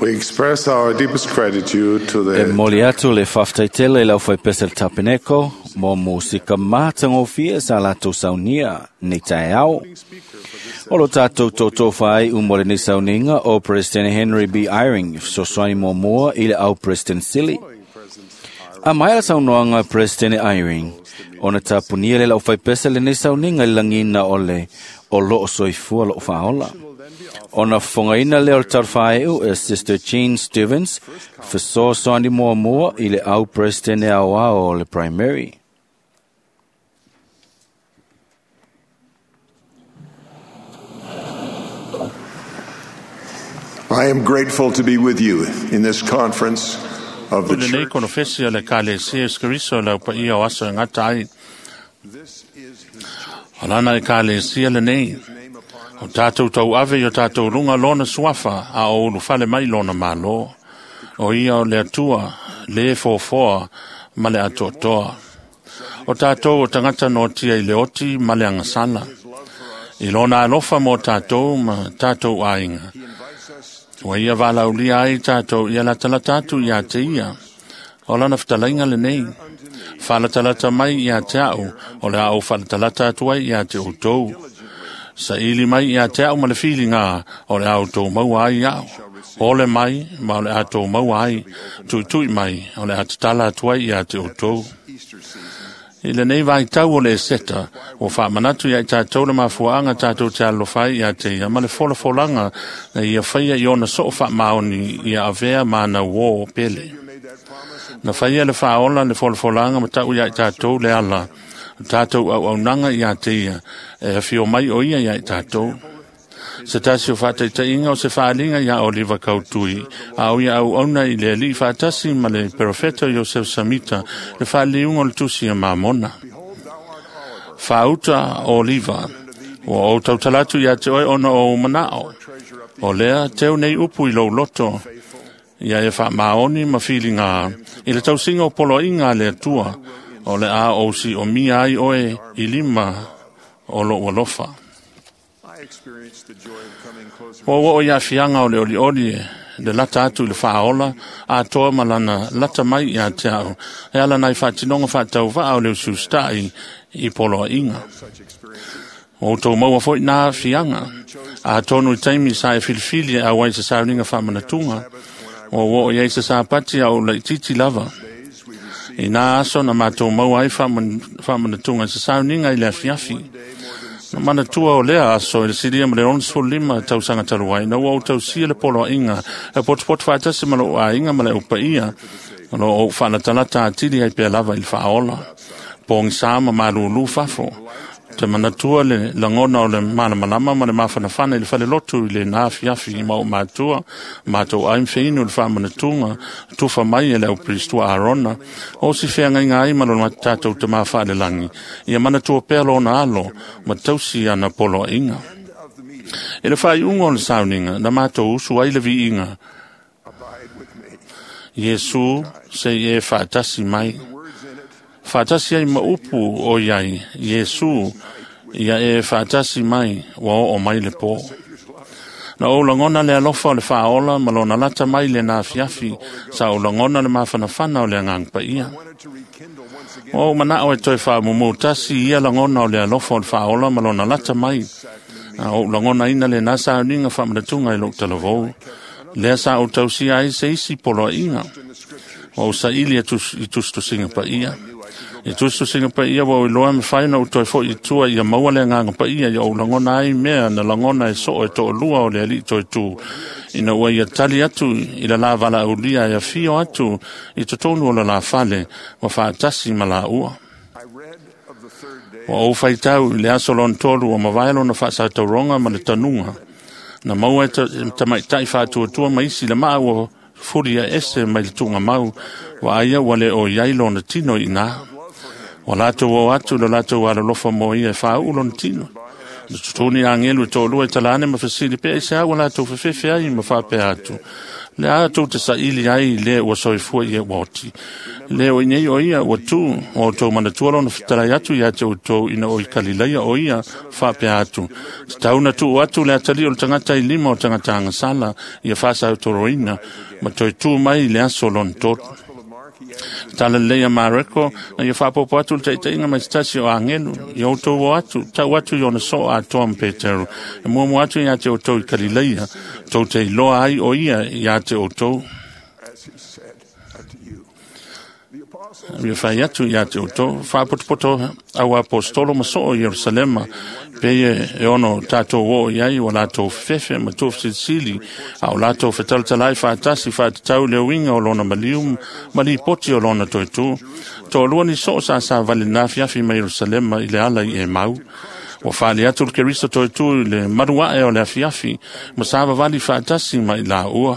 K: We express our deepest gratitude to
B: E
K: the
B: moli atu le whaftaitele lau whai pesel tapeneko, mo musika mātango fia sa lato saunia, nei tae au. Olo tātou tōtō whai umore ni sauninga o President Henry B. Eyring, so swani mo mua ile au President Silly. A maila saunoanga President Eyring, ona tāpunia le lau whai pesel ni sauninga langina ole, o loo soifua loo whaola. Ona whangaina leo tarwhae u e Sister Jean Stevens, whaso soani mua mua i le au President e awa o le primary.
N: I am grateful to be with you in this conference of the church.
O: Alana e kālesia le nei. O tātou tau ave o tātou runga lona suafa a o ulu fale mai lona malo. O ia o le atua, le fōfoa, ma le atotoa. O tātou o tangata no tia i le oti, ma le angasala. I lona alofa mo tātou, ma tātou ainga. O ia vala ulia ai tātou, ia la tala tātou ia te ia. O lana whtalainga le nei. Whalatalata mai ia te au, o le au whalatalata atua ia te utou. Sa ili mai ia te au ma le whilinga, o le au tō maua ai au. Ole mai, ma o le a tō maua ai, tui tui mai, o le atatala atua ia te utou. I le nei vai tau o le seta, o whamanatu ia i tātou le mafuanga tātou te alofai ia te ia, ma le fola folanga, na ia whaia i ona so wha maoni ia avea ma na wō pele. Na whaia le whaola le fola folanga ma tau ia i tātou le ala, tātou au au nanga ia te ia, e whio mai o ia ia i tātou. Se tasi o whātai ta inga o se whālinga ia Oliva Kautui, au ia au auna i le li whātasi ma le Profeta Joseph Samita, le whāliunga le tusi a mamona. Whauta Oliva, o o tautalatu ia te oi ona o manao, o lea teo nei upu i lo loto, ia e wha maoni ma whilinga, i le tausinga o polo inga le atua, o le a o si o mi ai oe i lima o lo walofa. O o ia fianga o le oli oli le lata atu le whaola a toa malana lata mai ia te au. E ala nai whatinonga whatau wha o le usustai i polo inga. O tō maua fwoi nā fianga a tonu i taimi sa e filifili a wai sa sauninga whamanatunga. O o ia isa sa pati au le titi lava. I nā aso na mātou maua ai whamanatunga sa sauninga i le afiafi. Na mana tua o lea aso e siria ma le onso lima tau sanga taruai. Na wau tau sia le polo inga. E pot pot whaatasi ma lo a inga ma le upa ia. Lo o whanatalata atiri ai pia lava il whaola. Pōngi sāma ma lulu fafo. Te mana tua le langona o le mana malama ma le mawhana whana i le whale lotu i le nāfi afi i mau mātua. Mātou aim whinu le whamana tunga. Tufa mai e leo pristua arona. O si whenga inga ai malo ma tātou te mawha le langi. Ia mana tua pēlo na alo ma tausi ana polo inga. E le whai ungo le sauninga na mātou usu ai le vi inga. Yesu se e whaatasi mai. Whaatasi ai maupu o iai, Yesu, ia e whaatasi mai, wa o mai le pō. Na o langona le alofa o le whaola, malona lata mai le nā fiafi, sa o langona le mawhana whana o le ngangpa ia. O mana o e toi wha mumu tasi ia langona o le alofa o le whaola, malona lata mai. O langona ina le nasa o ninga whamanatunga i lok talavou. Lea sa o tausi ai se isi polo inga. O sa ili e tustu singa pa ia. I tustu singa pa ia wa iloa me whaina u toi fo i tua ia maua le nganga pa ia ia o langona ai mea na langona e so e to lua o le ali toi tu. Ina ua ia tali atu i la la vala au lia ia fio atu i to tonu o la la fale wa whaatasi ma la ua. Wa o whaitau i le asolon tolu o mawailo na whaasa tauronga ma le tanunga. Na maua e tamaitai whaatua tua maisi le maa o furia ese mai le tunga mau wa aia wale o yailo na tino i nā. Wa lato o atu le lato wa le lofa mo ia wha ulo na tino. Na tutuni a ngelu e tō lua e talane ma fasili pe e se awa lato fefefe ai ma wha pe atu. Le a tō te sa ili ai le ua soifua i e woti. Le o inei o ia ua tū o tō mana tuaro na whitarai atu i ate o tō ina o i kalileia o ia whapea atu. Tauna tū atu le atali o le tangata i lima o tangata angasala i a whasa au toroina ma toi tū mai le aso lon tōtu. Tala leia mareko na ia whapopo atu le taitainga mai stasi o angelu i o tō o atu tau atu i ona so a toa mpeteru e mua mua atu i ate o tō i kalileia tō te iloa ai o ia i ate o tō. Ia whai atu i ate o tō, whapotopoto au apostolo ma so o Jerusalema, peye e ono tātou o iai o lātou fefe ma tō fsili, au lātou fetaltalai whaatasi whaatatau leo winga o lona malium, mali poti o lona toi tū, tō luani so sa sa vale na fiafi ma Jerusalema i le ala i e mau, o whale atu le kerisa toi tū i le marua e o le fiafi, ma sāwa vali whaatasi ma i la ua,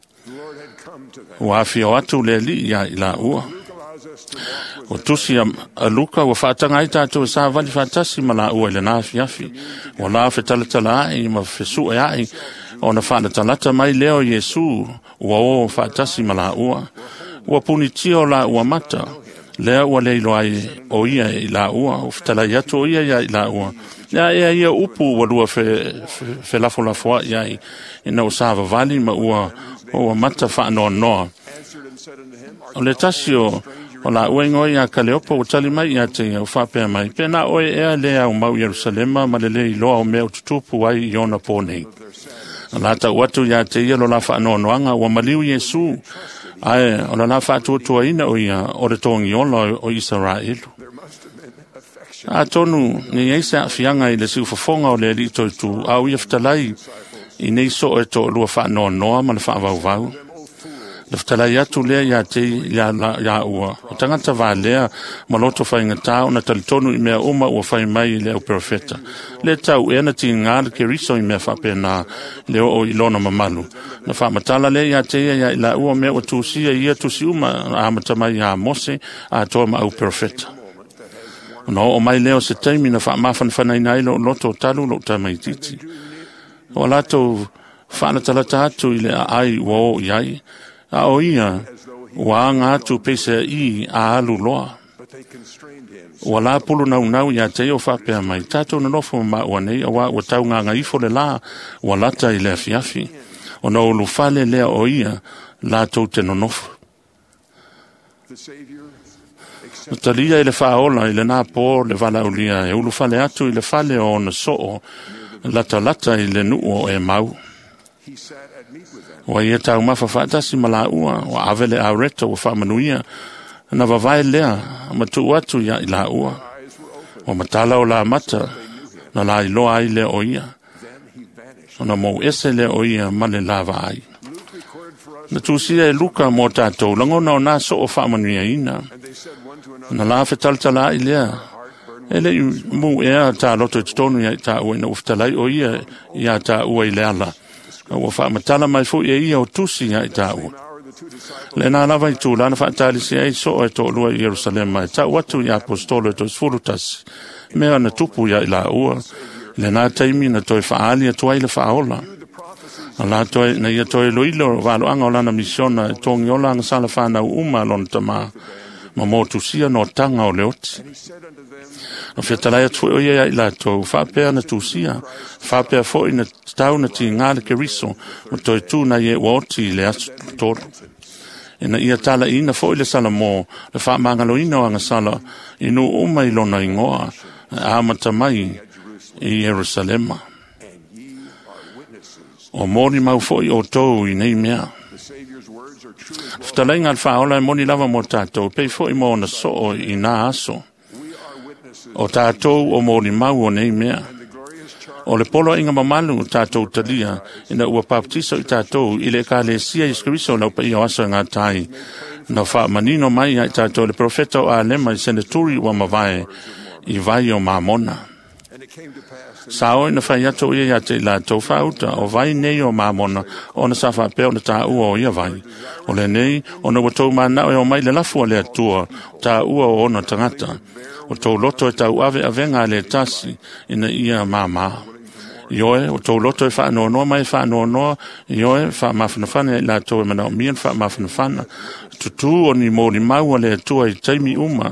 O: o afi o atu le li ia i la ua. O tusi a luka wa whaatanga i tātou e sā vali whaatasi ma la ua i le nā fiafi. O la fe talatala ai ma fesu e ai o na whaanatalata mai leo Yesu ua o whaatasi ma la ua. Ua puni tio la ua mata leo ua leilo ai o ia i la ua o whetala i atu o ia i la ua. Ia ia ia upu ua lua fe, fe, fe lafo lafoa iai ina o sāva vali ma ua o mata whaanoa noa. O le tasio o la uengo ia kaleopo o tali mai ia te o whapea mai. Pena oe ea lea o mau Jerusalema ma le lei loa o mea o tutupu ai i ona pōnei. La ta watu ia te ia lo la whaanoanoanga o maliu Yesu. Ae, o la la whaatuatua ina o ia o le tongi ola o Israelu. A tonu ni eisa fianga i le siufafonga o le li toi tu au ia whtalai i nei so e to lua whaanoanoa ma le whaavauvau. Le whtalai atu lea ia te ia, ia ua. O tangata wā lea ma loto whainga tāo na talitonu i mea uma ua whai mai i leo profeta. Le tau e ana ti ngā le ke riso i mea whapena leo o ilona mamalu. Na whamatala lea ia te ia ila ua mea o tūsia ia tusi uma a matamai a Mose a toa ma au profeta. No o mai leo se taimi na whamafan whanai nai lo loto talu lo tamai titi. O lato whanatala tātu i le ai ua o iai. A o ia, wa ngā atu pese i a alu loa. Wa la pulu nau nau ia te o whapea mai. Tātou na nofo ma ua nei, a wa ua tau ngā ngā ifo le la, wa lata i le fiafi. O na ulu fale lea o ia, la tau te no nofo. Talia i le whaola i le nā pō le wala ulia, e ulu fale atu i le fale o na soo, lata lata i le nuo e mau. Wa ia tau mafa whaatasi ma la ua, wa avele a reta wa whamanuia, na wawai lea, ma tu atu ia i la ua. Wa matala o la mata, na la iloa ai le o ia. O na mou ese le o ia ma le lava ai. Na tūsia e luka mō tātou, langona o nā so o whamanuia ina. Na la whetaltala ai lea. E le mu ea tā loto i tonu ia i tā ua ina uftalai o ia ia tā ua i le ala. Wa whaamatala mai fu e ia o tusi ia i tāua. Le nā lava i tū, lana whaatali si ei so e tō lua i Jerusalema e tau atu i apostolo e tō sfurutasi. Mea na tupu ia i la ua. Le nā taimi na tōi whaali a tuai le whaola. Na toi na ia toi loilo valo anga o lana misiona e tōngi ola anga sala whanau uma lona tamā. Ma mō tusia no tanga o leoti. No whetalai atu o ia i la tō, whapea na tūsia, whapea fo i na tau na ti ngāle ke riso, ma toi tū na ie woti i le atu tōru. E na ia tala ina fo i le sala mō, le wha mangalo ina o anga sala, inu uma i lona ingoa, a amata mai i Jerusalema. O mōri mau fo i o tōu i nei mea. Whetalai ngā whaola e moni lava mō tātou, pei fo i mō na so i nā aso. O tātou o mōri mau o nei mea. O le polo inga mamalu o tātou talia, ina ua paptiso i tātou, i le ka le sia iskriso lau pa i o aso ngā tai. Na wha manino mai i tātou le profeta o alema i senaturi ua mawai, i vai o mamona. Sao ina whai ato ia ia te la tau whauta, o vai nei o mamona, o na sa wha peo na tā ua o ia vai. O le nei, o na watou mana o mai le lafua le atua, tā ua o ona tangata. O tau loto e tau ave avenga le tasi ina ia mama. Ioe, o tō loto e wha no no mai wha no no, ioe, wha mawhana whana e la tō e mana o mian wha mawhana whana. Tutu o ni mōri maua le atua i taimi uma,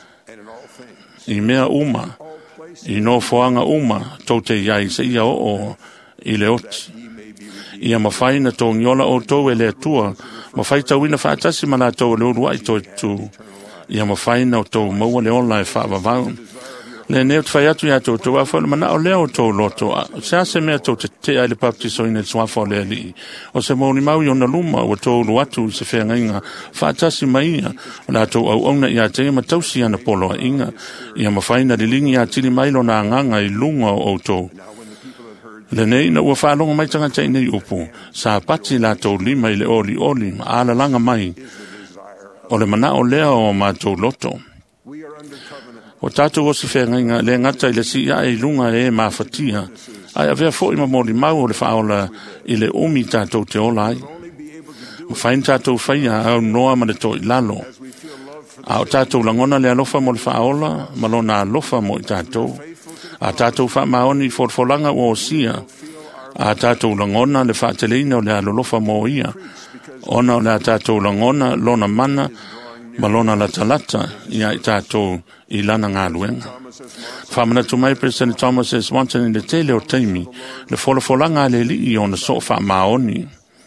O: i mea uma, i no whoanga uma, tō te iai sa ia o o i le oti. Ia mawhaina tō ngiola o tō e le atua, mawhaita wina whaatasi mana tō le urua i tō tu. Ia mawhaina o tō maua le ola e whaavavau. Le neo te whai atu i ato tō awha le mana o leo tō loto. Se ase mea tō te te ai le baptiso i ne tuafa o le ali. O se mauni mau i ona luma o tō ulu atu i se whenga inga. Whaatasi mai ia. O la tō au auna i a te ima tausi ana polo a inga. Ia mawhaina li lingi a tili mailo na nganga i lunga o tō. Le nei na ua whalonga mai tangata i nei upu. Sa pati la tō lima i le oli oli. Ala langa mai. O le mana o lea o ma tō loto. O tātou o se whenga le ngata i le si ia e lunga e mawhatia. Ai avea fo i mamori mau o le whaola i le umi tātou te ola ai. Whain tātou whaia au noa ma le tō i lalo. A o tātou langona le alofa mo le whaola, malona alofa mo i tātou. A tātou wha maoni forfolanga o sia. A tātou langona le whaateleina o le alolofa mo ia. Ona o le tātou langona lona mana, malona la talata ia i tātou i lana ngā luenga. Whamana tu mai President Thomas S. Watson i le tele o teimi, le wholafolanga le li i ona so wha maoni.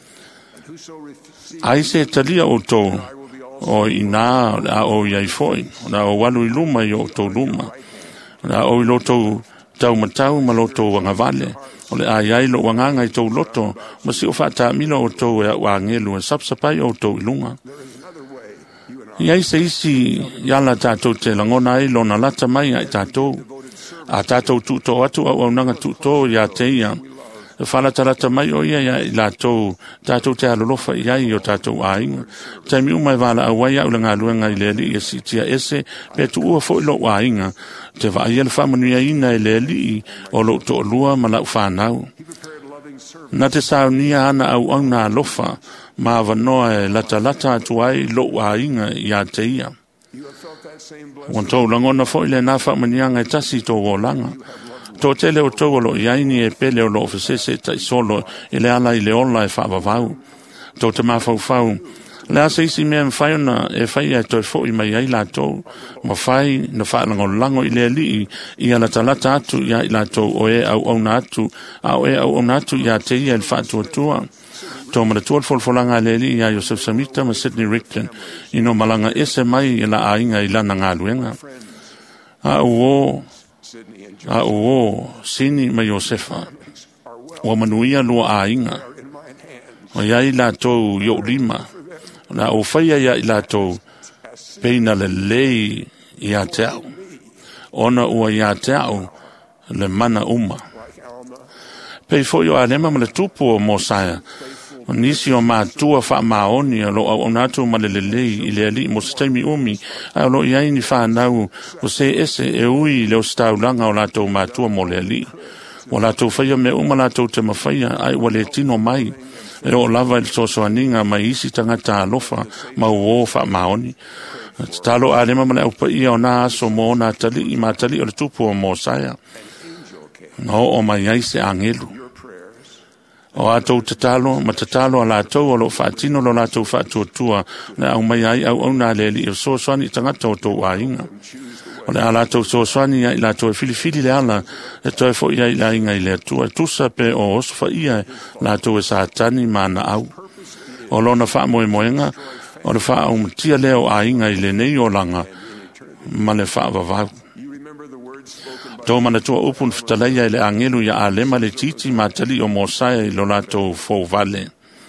O: Ai se talia o tō o i nā a o iai foi, na o walu i luma i o tō luma, na o i loto tau matau ma loto wanga vale, o le ai ai lo wanganga i tō loto, ma si o whata milo o tō e a ngelu e sapsapai o tō i lunga. Iai se isi yala tātou te langona ai lona lata mai ai tātou. A tātou tūtō atu au au nanga tūtō ia te ia. E whalatarata mai o ia ia i lātou tātou te alolofa iai o tātou ainga. Taimi umai wala au wai au ngā luenga i le li i si tia ese, pe tu ua fo ilo ainga. Te wa ai ele whamanuia ina i le li o lo to lua ma lau whanau. Na te saunia ana au au ngā lofa, ma vanoa e lata lata atu ai lo ainga i a te ia. Wan tau langona fo ile na wha manianga e tasi tō o langa. Tō tele o tō lo i aini e pele o lo ofisese ta i solo i le ala i le ola e whaavavau. Tō te mawhau whau. Le asa isi mea mwhaiona e whai e toi fo i mai ai la tō. Ma whai na whaalango lango i le li i ala talata atu i a i la tō o e au au na atu. A o e au au na atu i a te ia il whaatua tua. Tō mana tuol folfolanga le li i a Joseph Samita ma Sidney Rigdon. Ino malanga ese mai i la ainga i lana ngā luenga. A uo, a uo, sini ma Josefa. Wa manuia lua ainga. O iai la tō yo lima. Na o whaia ia i la tō peina le lei i a te au. Ona ua i a te au le mana uma. Pei fo yo a lema ma le tupu o Mosaya. Nisi o ma tua wha maoni lo au natu ma le lei i le ali mo staimi umi. A lo iai ni wha nau o se ese e ui leo stau langa o lato ma tua mo le ali. O lato whaia me uma lato te mawhaia ai wa le tino mai. E o lava il soso aninga mai isi tangata alofa ma uo wha maoni. Talo a lema mana upa ia o na aso mo na tali i ma tali o le tupu o Mosaya. No o mai aise angelu. O atou te talo, ma te talo a lātou o lo whaatino lo lātou whaatuatua na au mai ai au au nā leli o soaswani tangata o tō ainga. O le a lātou soaswani ai lātou e filifili le ala e toi fo ia i la inga i le atua. Tusa pe o osfa ia lātou e sātani mana au. O lona wha moe moenga, o le wha au matia leo ainga i le nei o langa, ma le wha vavau. Tō mana tua upun whtaleia i le angelu ia a lema le titi ma tali o Mosaya i lo lato fō vale.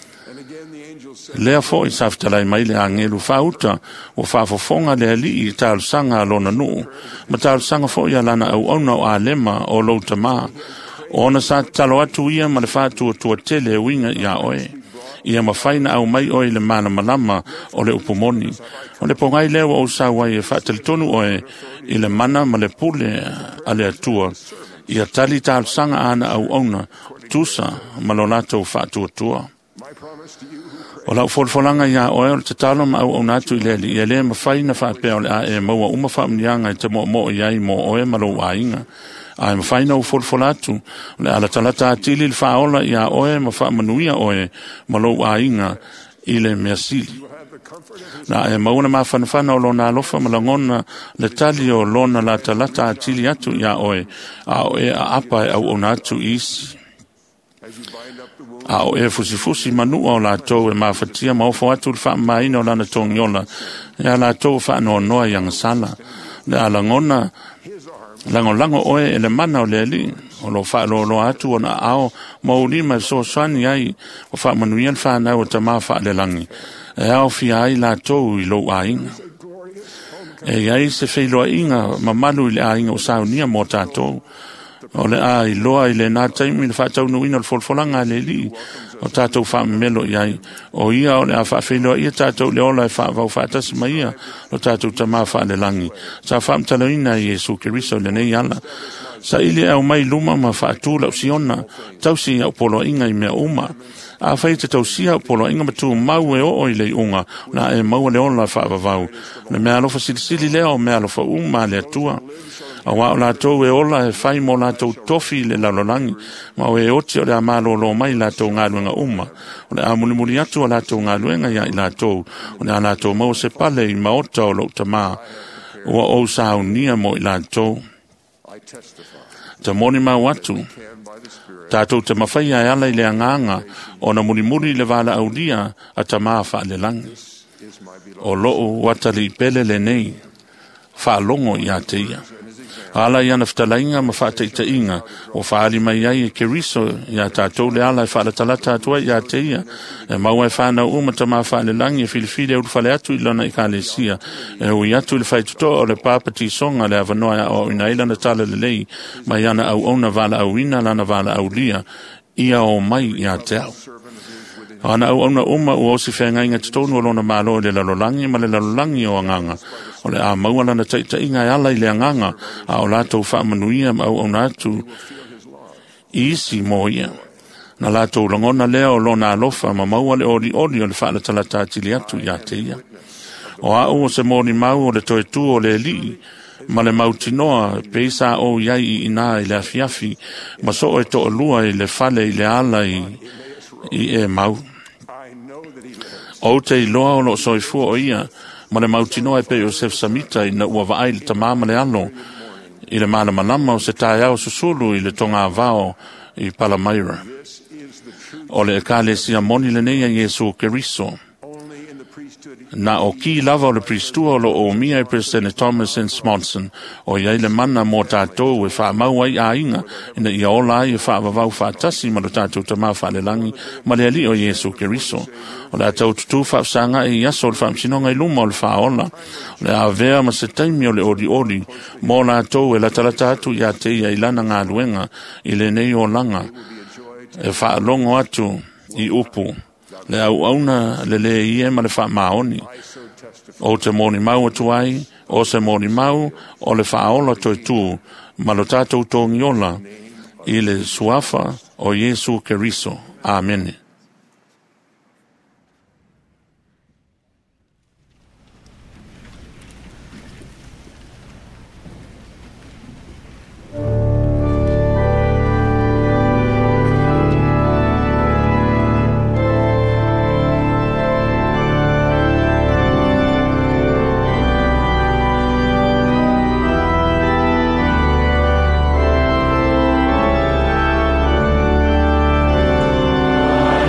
O: Lea fo i sa whtalai mai le angelu whauta o whafofonga le ali i tālu sanga lona nuu. Ma tālu sanga fo ia lana au auna o a lema o louta maa. O ona sa talo atu ia ma le whātua tua tele winga ia oe. Ia mawhaina au mai oe le mana malama o le upumoni. O le pongai leo o sawai e whaatelitonu oe i le mana ma le pule a le atua. Ia tali tāl sanga ana au auna tusa ma lo lato whaatua tua. O lau folfolanga ia oe o te talo ma au au natu i leli. Ia le mawhaina whaapea o le a e maua uma whaamnianga i te mo mo iai mo oe ma lo wainga. ai mawhaina o folfolatu, le ala talata atili le whaola ia oe, ma wha manuia oe, ma lo a inga, i le mea sili. Na e mauna ma whanawhana o lona alofa malangona le tali o lona la talata atili atu ia oe, a oe a apa e au ona atu isi. A o e fusi fusi manua o la tau e mawhatia ma ofo atu le wha maina o lana tongiola, ia la tau wha no noa yang sala, le ala ngona, lango lango oe e le mana o le ali, o lo wha lo lo atu o na ao, mauri ma so swani ai, o wha manuia le wha nau o ta maa wha le langi, e ao fia ai la tau i lo a inga. E iai se whailoa inga, ma malu i le a inga o saunia mo tātou, o le a i loa i le nā taimi le whaatau nuina le folfolanga le li o tātou wha melo i ai o ia o le a whaafeiloa ia tātou le ola e whaavau whaatasi mai ia o tātou tamā wha le langi sa whaamtaloina i Jesu Keriso le nei ala sa ili au mai luma ma whaatula o siona tausi au polo inga i mea uma a whaita tausia o polo inga matu mau e o i le unga na e mau le ola whaavavau le mea alofa silisili leo mea alofa uma le atua a wa la to e ola e fai mo la to tofi le la lolangi ma o e oti o le amalo lo mai la to ngaluenga uma o le amuli muli atu o la to ngaluenga ya i la to o le ala to mo se pale i maota o lo tama o o sa unia mo i la to ta moni ma watu tatou te mawhaia e ala i le anganga o na muli muli le vala aulia a tama fa le langi o loo watali pele le nei fa longo i a teia ala ia na fitalainga ma whaataita inga o whaali mai ai e Keriso ia tātou le ala e whaala talata atua i a teia e maua e whanau umata ma whaale langi e filifile uru whale atu i lana i kālesia e ui atu i le whaituto o le pāpati songa le avanoa o ina ila na tala le lei mai ana au ona vala au ina lana vala au lia ia o mai i a teau ana au ona uma u osi whenga inga tutonu o lona malo le lalolangi ma le lalolangi o anganga o le a mauala na taita inga e ala i le anganga a o latou whaamanuia ma au ona atu isi mo ia na latou langona lea o lona alofa ma maua le ori ori o le whaala talata atili atu i a te ia o au o se mori mau o le toe tu o le li ma le mautinoa peisa o iai i ina i le afiafi ma so e to lua i le fale i le ala i, i e mau o te iloa o lo soifua o ia ma le mautinoa e pe Joseph Samita i na ua vaai le tamama le alo i le mana manama o se tae au susulu i le tonga avao i Palamaira o le ekale si amoni le neia Jesu Keriso na o ki lava o le pristua o lo o mia e President Thomas and Smonson o iai le mana mo tātou e wha mau ai a inga ina ia ola ai e wha vavau wha tasi ma lo tātou tamā wha le langi ma le ali o Jesu Keriso o le atau tutu wha sanga e iaso o le wha msinonga i luma o le wha ola o le a vea ma se taimi o le ori ori mo la tau e la talata atu i a te ia i lana ngā luenga i le nei o langa e wha longo atu i upu le au auna le le ie ma le wha maoni o te moni mau atu ai o se moni mau o le wha aola toi tu ma lo tātou tōngi ola i le suafa o Jesu Keriso. Amen.
P: I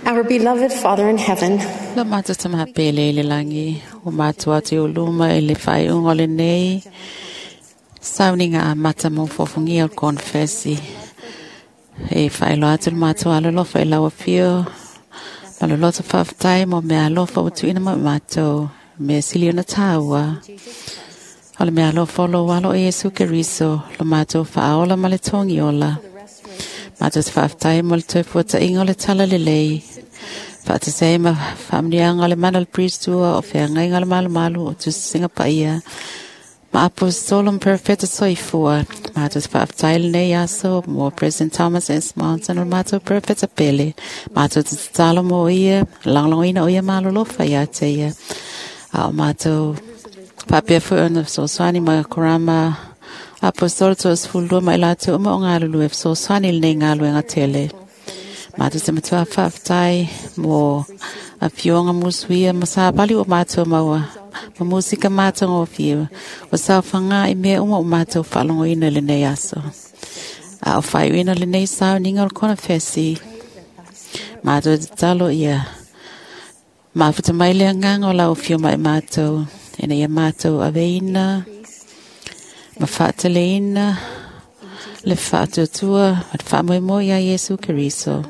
P: Our beloved Father in heaven,
J: Lo mata tama pele le langi, o matua te o luma e le whai ungole nei, sauninga a mata mo fofungi o confessi, e whai lo atu matua alo lo whai lawa pio, malo loto whaftai mo mea lo wha utu ina mo mato, mea sili ona taua, ole mea lo folo walo e Yesu Keriso, lo mato whaola ma le tongi ola, mato te whaftai mo le toipuata ingo le tala le lei, Fata se ma famnia ngale manal priestua o fe ngai ngale malu malu o tu singa paia. Ma apostolum perfecta soifua. Ma tu faftail ne yaso mo President Thomas S. Monson o mato perfecta pele. Ma tu talo mo ia langlongina o ia malu lo fa ya te ia. A mato papia fu on so swani ma korama apostol to sfuldo ma ilato mo ngalu lu so swani le ngalu ngatele. Mata se matua whaftai mo a fionga muswia ma sa pali o matua maua ma musika mata ngō fiu o sa whanga i mea uma o matua whalongo ina le nei aso a o whai ina le nei sao ninga o kona whesi matua te talo ia ma futa mai lea nganga o lau fiu mai matua ina ia matua ave ina ma whaatale ina le whaatutua ma whaamoi mo ia Yesu Keriso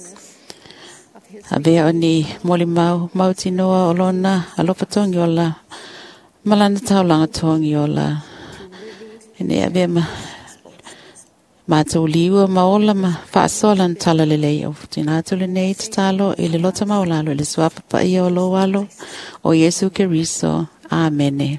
J: Abea oni moli mau, mau tinoa o lona, alopa tongi ola, malana taulanga tongi ola. Ene abea ma, mātou liua maola ma whaasola na tala lelei o tinatu le nei te talo i le lota maolalo i le suapa pa ia o lo walo o Yesu Keriso. Amene.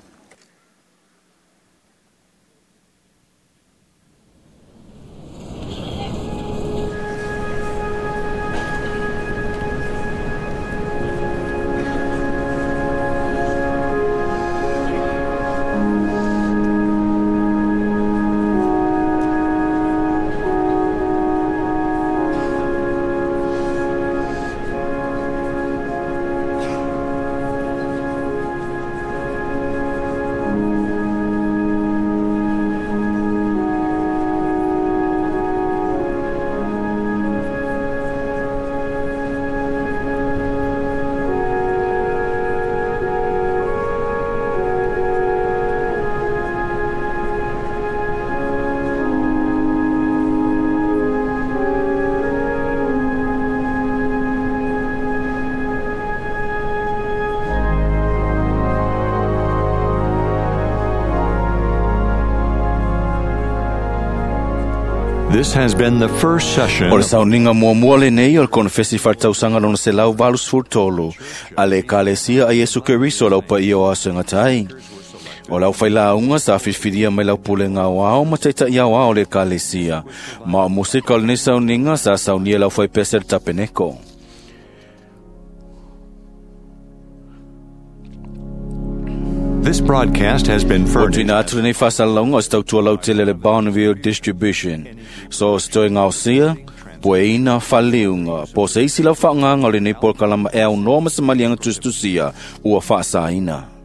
A: This has been the first session.
B: O le sauninga mua mua le nei o le konfesi whartausanga lona se lau valus furtolo. A le kalesia a Yesu Keriso lau pa i o aso ngatai. O lau whaila unga sa whiwhiria mai lau pule ngā wao ma teita ia wao le kalesia. Ma o musika o le ne sauninga sa saunia lau whai peser tapeneko.
A: This broadcast has been furnished.
B: Tina atu nei whasalonga o stau tua lau tele le Bonneville Distribution. So stoi ngau sia, pueina whaliunga. Po se isi lau whaanganga o le nei por kalama e au noma sa malianga tustusia ua whaasaina.